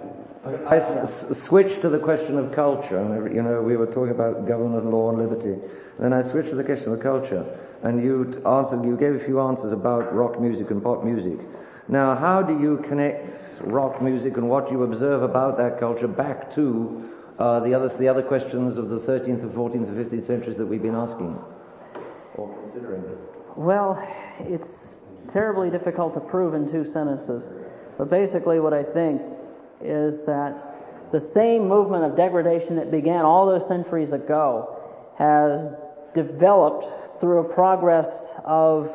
I s- s- switched to the question of culture. You know, we were talking about government, law, and liberty. Then I switched to the question of culture, and you answered. You gave a few answers about rock music and pop music. Now, how do you connect rock music and what you observe about that culture back to uh, the other the other questions of the thirteenth and fourteenth and fifteenth centuries that we've been asking or considering? Well, it's terribly difficult to prove in two sentences. But basically what I think is that the same movement of degradation that began all those centuries ago has developed through a progress of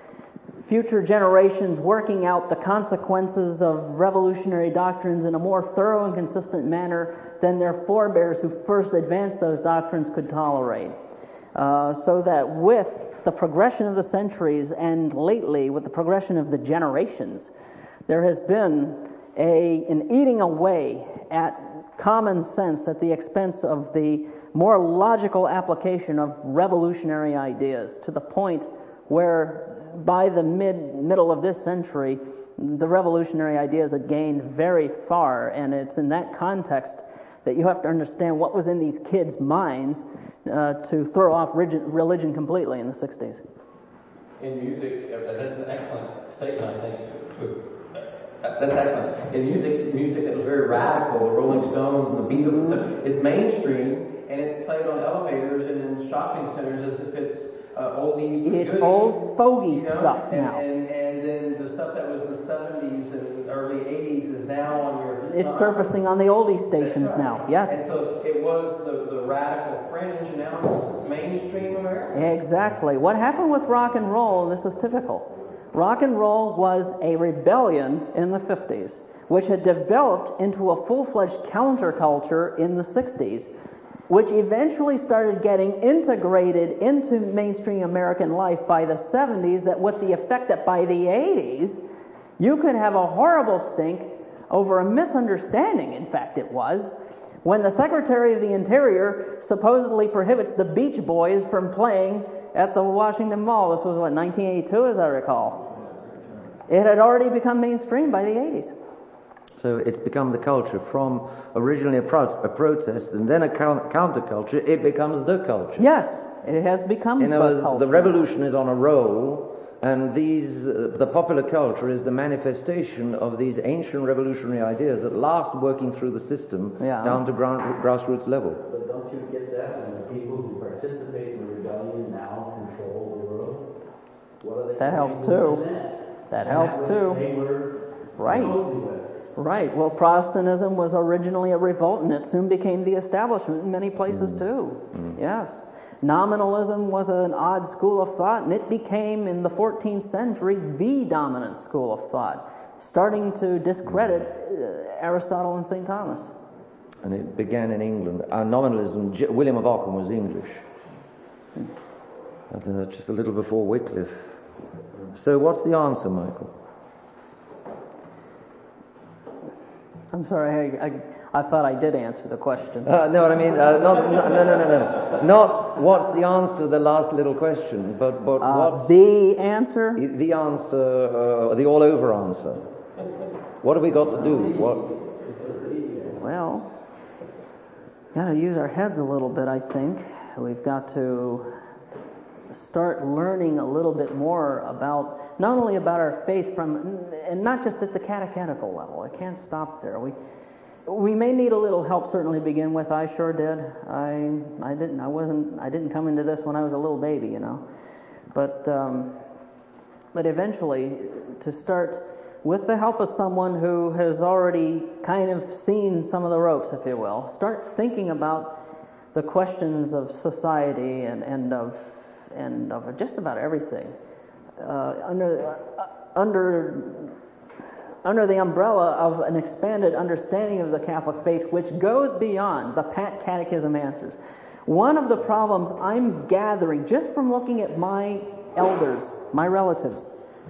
future generations working out the consequences of revolutionary doctrines in a more thorough and consistent manner than their forebears who first advanced those doctrines could tolerate. Uh, so that with the progression of the centuries and lately with the progression of the generations, there has been a, an eating away at common sense at the expense of the more logical application of revolutionary ideas, to the point where by the mid middle of this century, the revolutionary ideas had gained very far, and it's in that context that you have to understand what was in these kids' minds uh, to throw off religion, religion completely in the sixties. In music, uh, that's an excellent statement, I think. To, uh, that's excellent. In music, music that was very radical, the Rolling Stones and the Beatles, is mainstream, and it's played on elevators and in shopping centers as if it's uh, oldies but It's goodies, old fogey you know? stuff and, now. And, and then the stuff that was in the seventies and early eighties is now on your... It's uh, surfacing on the oldie stations right. now, yes. And so it was the, the radical fringe, and now it's mainstream America. Exactly. What happened with rock and roll, and this is typical, rock and roll was a rebellion in the fifties, which had developed into a full-fledged counterculture in the sixties, which eventually started getting integrated into mainstream American life by the seventies, that with the effect that by the eighties, you could have a horrible stink over a misunderstanding, in fact it was, when the Secretary of the Interior supposedly prohibits the Beach Boys from playing at the Washington Mall. This was, what, nineteen eighty-two, as I recall. It had already become mainstream by the eighties. So it's become the culture from originally a, pro- a protest and then a count- counterculture. It becomes the culture. Yes, it has become You know, the culture. the revolution is on a roll, and these uh, the popular culture is the manifestation of these ancient revolutionary ideas at last working through the system Yeah. down to ground, grassroots level. But don't you get that when the people who participate in the rebellion now control the world? What are they That helps doing too. with that? That And helps was too. They were Right. opposing with. Right. Well, Protestantism was originally a revolt, and it soon became the establishment in many places too. Yes. Nominalism was an odd school of thought, and it became, in the fourteenth century, the dominant school of thought, starting to discredit uh, Aristotle and Saint Thomas. And it began in England. Our nominalism, J- William of Ockham was English. And, uh, just a little before Wycliffe. So what's the answer, Michael? I'm sorry, I, I, I thought I did answer the question. Uh, no, what I mean, uh, not, no, no, no, no, no. Not what's the answer to the last little question, but, but Uh, what's the answer? the answer, uh, the all-over answer. What have we got to do? What? Well, got to use our heads a little bit, I think. We've got to start learning a little bit more about, not only about our faith from, and not just at the catechetical level. It can't stop there. We we may need a little help, certainly to begin with. I sure did. I I didn't. I wasn't. I didn't come into this when I was a little baby, you know. But um, but eventually, to start with the help of someone who has already kind of seen some of the ropes, if you will, start thinking about the questions of society and, and of and of just about everything uh, under uh, under under the umbrella of an expanded understanding of the Catholic faith, which goes beyond the pat catechism answers. One of the problems I'm gathering just from looking at my elders, my relatives,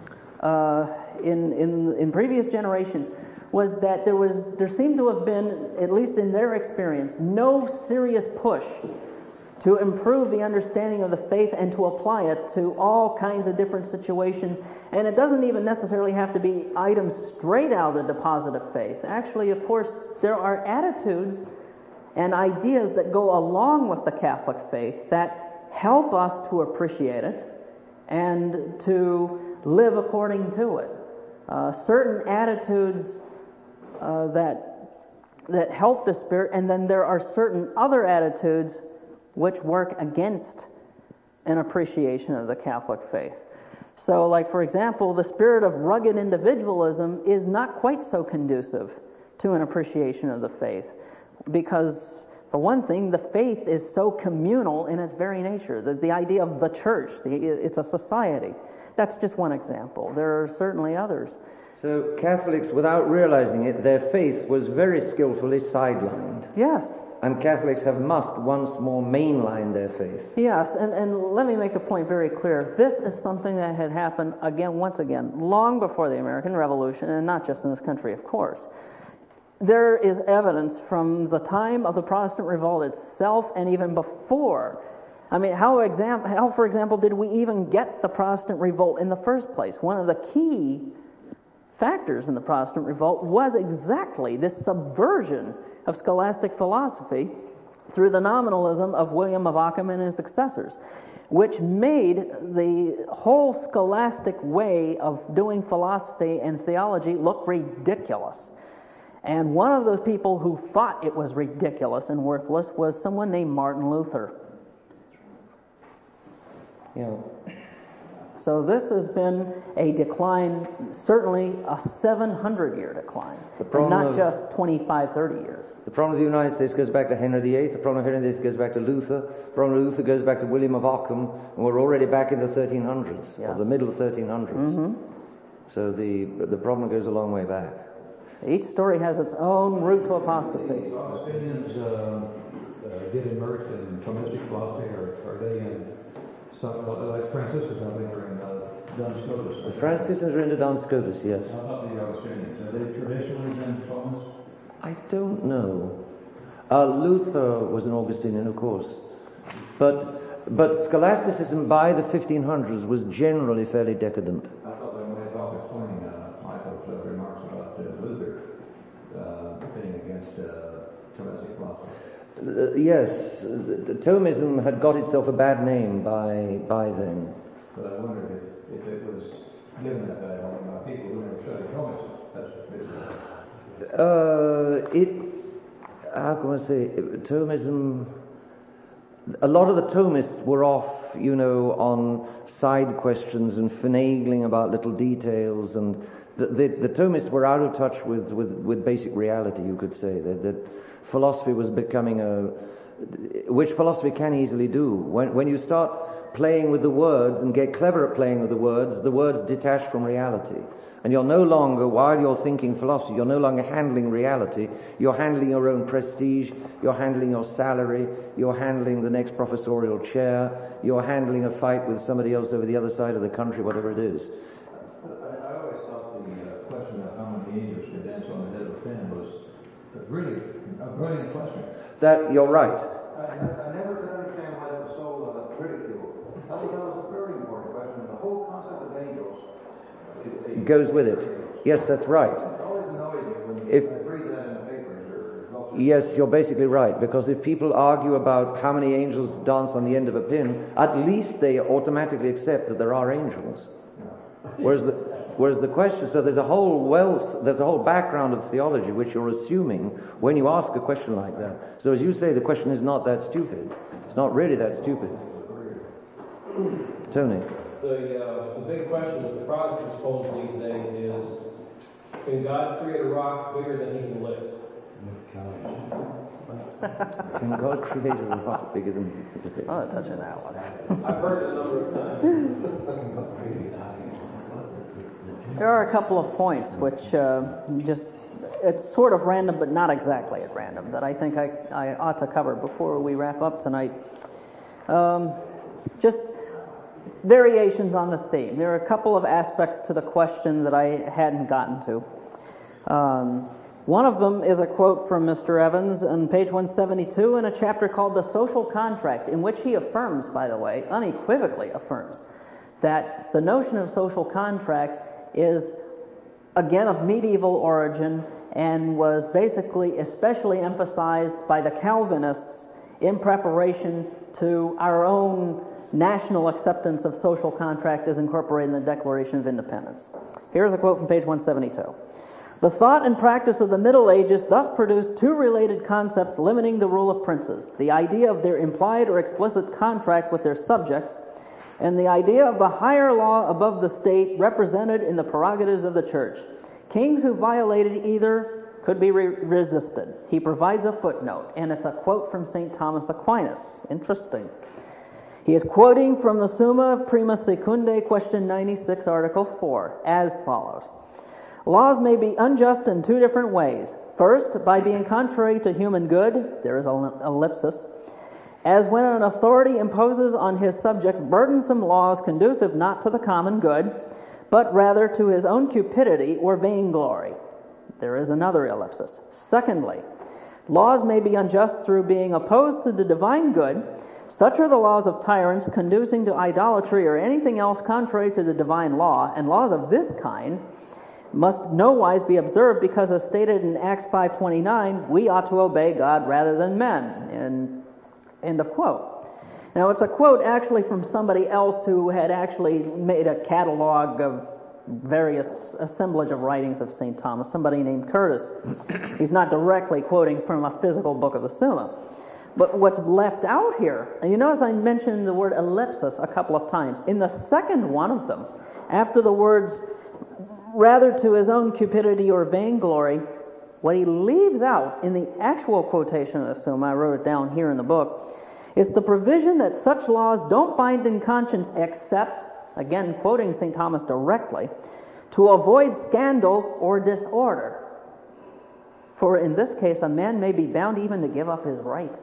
uh, in in in previous generations, was that there was there seemed to have been, at least in their experience, no serious push to improve the understanding of the faith and to apply it to all kinds of different situations. And it doesn't even necessarily have to be items straight out of the deposit of faith. Actually, of course, there are attitudes and ideas that go along with the Catholic faith that help us to appreciate it and to live according to it. Uh, certain attitudes uh, that that help the Spirit, and then there are certain other attitudes which work against an appreciation of the Catholic faith. So, like, for example, the spirit of rugged individualism is not quite so conducive to an appreciation of the faith, because, for one thing, the faith is so communal in its very nature. The, the idea of the church, the, it's a society. That's just one example. There are certainly others. So Catholics, without realizing it, their faith was very skillfully sidelined. Yes. And Catholics have must once more mainline their faith. Yes, and, and let me make a point very clear. This is something that had happened, again, once again, long before the American Revolution, and not just in this country, of course. There is evidence from the time of the Protestant Revolt itself, and even before. I mean, how, exam- how, for example, did we even get the Protestant Revolt in the first place? One of the key factors in the Protestant Revolt was exactly this subversion of scholastic philosophy through the nominalism of William of Ockham and his successors, which made the whole scholastic way of doing philosophy and theology look ridiculous. And one of those people who thought it was ridiculous and worthless was someone named Martin Luther. Yeah. So this has been a decline, certainly a seven hundred year decline, and not of, just twenty-five, thirty years. The problem of the United States goes back to Henry the Eighth, the problem of Henry the Eighth goes back to Luther, the problem of Luther goes back to William of Ockham, and we're already back in the thirteen hundreds, yes. or the middle thirteen hundreds. Mm-hmm. So the the problem goes a long way back. Each story has its own route to apostasy. The Augustinians uh, uh, get immersed in Thomistic philosophy, or are they in some, like Franciscans, I think, are in uh, Duns Scotus? The Franciscans are into Duns Scotus, yes. How about the Augustinians? Are they traditionally been Thomists? I don't know. Uh, Luther was an Augustinian, of course. But but scholasticism by the fifteen hundreds was generally fairly decadent. I thought that may help explain uh, Michael's uh, remarks about uh, Luther uh, being against uh, Thomistic philosophy. Uh, yes, the, the Thomism had got itself a bad name by by then. But I wondered if, if it was given that bad name by people who never studied Thomism. That's basically. Uh, it, how can I say, Thomism, a lot of the Thomists were off, you know, on side questions and finagling about little details, and the, the, the Thomists were out of touch with, with, with basic reality, you could say, that, that philosophy was becoming a, which philosophy can easily do. When, when you start playing with the words and get clever at playing with the words, the words detach from reality. And you're no longer, while you're thinking philosophy, you're no longer handling reality. You're handling your own prestige, you're handling your salary, you're handling the next professorial chair, you're handling a fight with somebody else over the other side of the country, whatever it is. I, I always thought the uh, question of how many angels could dance on the head of a pin was a really a brilliant question. That, you're right. I, I, I never could understand why that was so uh, ridiculed. I think that was a very important question. The whole concept of angels It goes with it. Yes, that's right. It's always annoyed me when If, I read that in the papers. Or, or yes, you're basically right, because if people argue about how many angels dance on the end of a pin, at least they automatically accept that there are angels. Whereas the, whereas the question, so there's a whole wealth, there's a whole background of theology which you're assuming when you ask a question like that. So as you say, the question is not that stupid. It's not really that stupid. Tony. The, uh, the big question that the Protestants pose these days is, Can God create a rock bigger than he can lift? Can God create a rock bigger than he? Oh, touching that one. I've heard it a number of times. There are a couple of points which uh, just, it's sort of random, but not exactly at random, that I think I, I ought to cover before we wrap up tonight. Um, just variations on the theme. There are a couple of aspects to the question that I hadn't gotten to. Um, one of them is a quote from Mister Evans on page one seventy-two in a chapter called The Social Contract, in which he affirms, by the way, unequivocally affirms, that the notion of social contract is, again, of medieval origin and was basically especially emphasized by the Calvinists in preparation to our own national acceptance of social contract as incorporated in the Declaration of Independence. Here's a quote from page one seventy-two. The thought and practice of the Middle Ages thus produced two related concepts limiting the rule of princes: the idea of their implied or explicit contract with their subjects, and the idea of the higher law above the state represented in the prerogatives of the church. Kings who violated either could be re- resisted. He provides a footnote, and it's a quote from Saint Thomas Aquinas. Interesting. He is quoting from the Summa Prima Secundae, question ninety-six, article four, as follows. Laws may be unjust in two different ways. First, by being contrary to human good, there is an ellipsis, as when an authority imposes on his subjects burdensome laws conducive not to the common good, but rather to his own cupidity or vainglory. There is another ellipsis. Secondly, laws may be unjust through being opposed to the divine good. Such are the laws of tyrants conducing to idolatry or anything else contrary to the divine law, and laws of this kind must nowise be observed because, as stated in Acts five twenty-nine, we ought to obey God rather than men. And end of quote. Now, it's a quote actually from somebody else who had actually made a catalog of various assemblage of writings of Saint Thomas, somebody named Curtis. He's not directly quoting from a physical book of the Summa. But what's left out here, and you notice I mentioned the word ellipsis a couple of times. In the second one of them, after the words, rather to his own cupidity or vainglory, what he leaves out in the actual quotation of the Summa, I wrote it down here in the book, is the provision that such laws don't bind in conscience except, again quoting Saint Thomas directly, to avoid scandal or disorder. For in this case, a man may be bound even to give up his rights.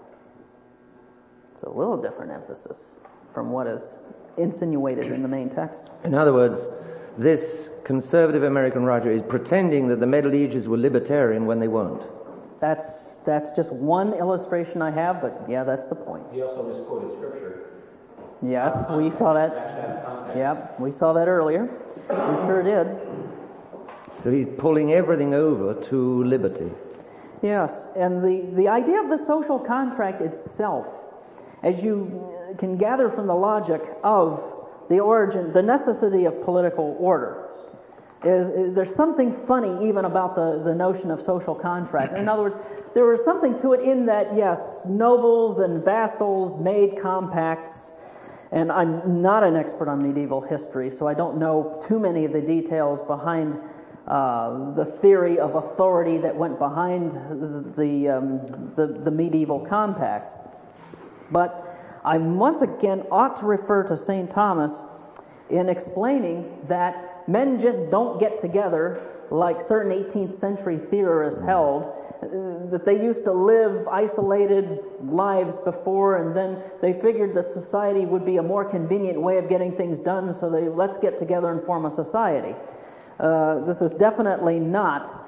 It's a little different emphasis from what is insinuated in the main text. In other words, this conservative American writer is pretending that the Middle Ages were libertarian when they weren't. That's that's just one illustration I have, but yeah, that's the point. He also misquoted Scripture. Yes, we saw that. Yep, we saw that earlier. We sure did. So he's pulling everything over to liberty. Yes, and the, the idea of the social contract itself, as you can gather from the logic of the origin, the necessity of political order, is, is there's something funny even about the, the notion of social contract. In other words, there was something to it in that, yes, nobles and vassals made compacts, and I'm not an expert on medieval history, so I don't know too many of the details behind uh, the theory of authority that went behind the, the, um, the, the medieval compacts. But I once again ought to refer to Saint Thomas in explaining that men just don't get together like certain eighteenth century theorists held, that they used to live isolated lives before, and then they figured that society would be a more convenient way of getting things done, so they let's get together and form a society. Uh, this is definitely not,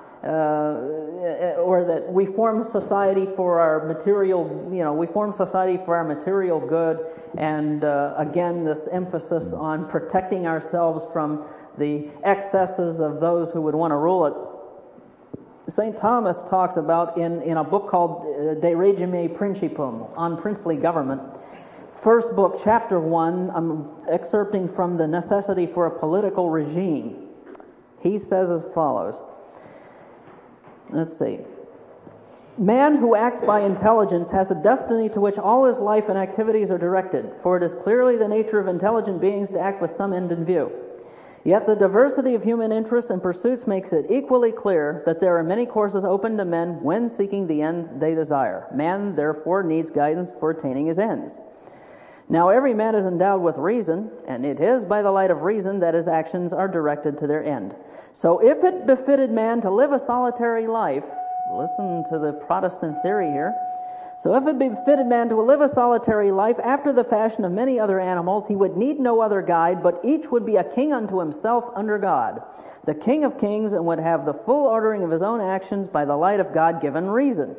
uh, or that we form society for our material, you know, we form society for our material good, and uh, again, this emphasis on protecting ourselves from the excesses of those who would want to rule it. Saint Thomas talks about in, in a book called De Regime Principum, on princely government, first book, chapter one, I'm excerpting from The Necessity for a Political Regime. He says as follows. Let's see. Man who acts by intelligence has a destiny to which all his life and activities are directed, for it is clearly the nature of intelligent beings to act with some end in view. Yet the diversity of human interests and pursuits makes it equally clear that there are many courses open to men when seeking the end they desire. Man, therefore, needs guidance for attaining his ends. Now every man is endowed with reason, and it is by the light of reason that his actions are directed to their end. So if it befitted man to live a solitary life, listen to the Protestant theory here, so if it befitted man to live a solitary life after the fashion of many other animals, he would need no other guide, but each would be a king unto himself under God, the King of kings, and would have the full ordering of his own actions by the light of God-given reason.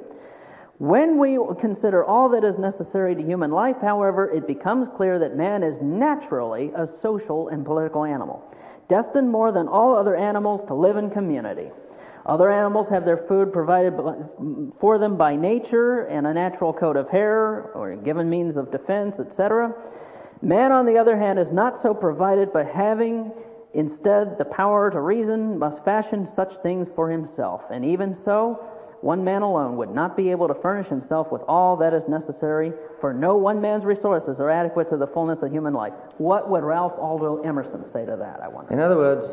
When we consider all that is necessary to human life, however, it becomes clear that man is naturally a social and political animal, destined more than all other animals to live in community. Other animals have their food provided for them by nature and a natural coat of hair or a given means of defense, et cetera. Man, on the other hand, is not so provided, but having instead the power to reason, must fashion such things for himself. And even so, one man alone would not be able to furnish himself with all that is necessary, for no one man's resources are adequate to the fullness of human life. What would Ralph Waldo Emerson say to that, I wonder? In other words,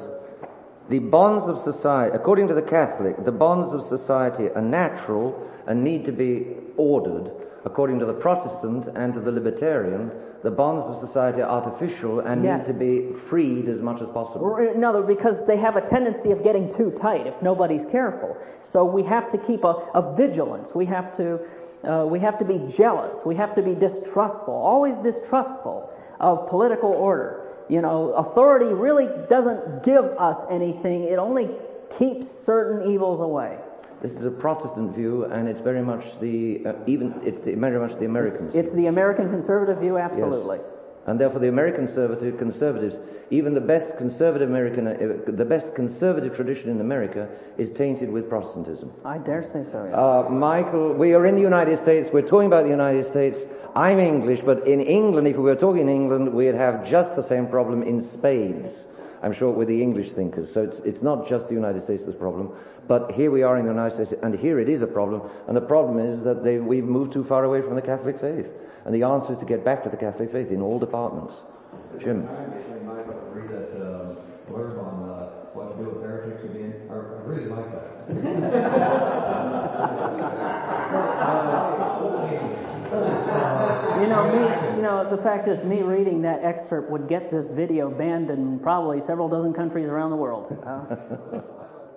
the bonds of society, according to the Catholic, the bonds of society are natural and need to be ordered. According to the Protestant and to the Libertarian, the bonds of society are artificial and yes. need to be freed as much as possible. No, because they have a tendency of getting too tight if nobody's careful. So we have to keep a, a vigilance. We have to, uh, we have to be jealous. We have to be distrustful, always distrustful of political order. You know, authority really doesn't give us anything. It only keeps certain evils away. This is a Protestant view, and it's very much the uh, even it's the, very much the American. It's the American conservative view, absolutely. Yes. And therefore, the American conservative conservatives, even the best conservative American, uh, the best conservative tradition in America, is tainted with Protestantism. I dare say so. Yes. Uh, Michael, we are in the United States. We're talking about the United States. I'm English, but in England, if we were talking in England, we'd have just the same problem in spades. I'm sure with the English thinkers. So it's it's not just the United States that's a problem, but here we are in the United States, and here it is a problem. And the problem is that they, we've moved too far away from the Catholic faith. And the answer is to get back to the Catholic faith in all departments. Jim. I actually might read that uh, blurb on uh, what to do with heretics again. I really like that. You know, me, you know, the fact is, me reading that excerpt would get this video banned in probably several dozen countries around the world. Uh,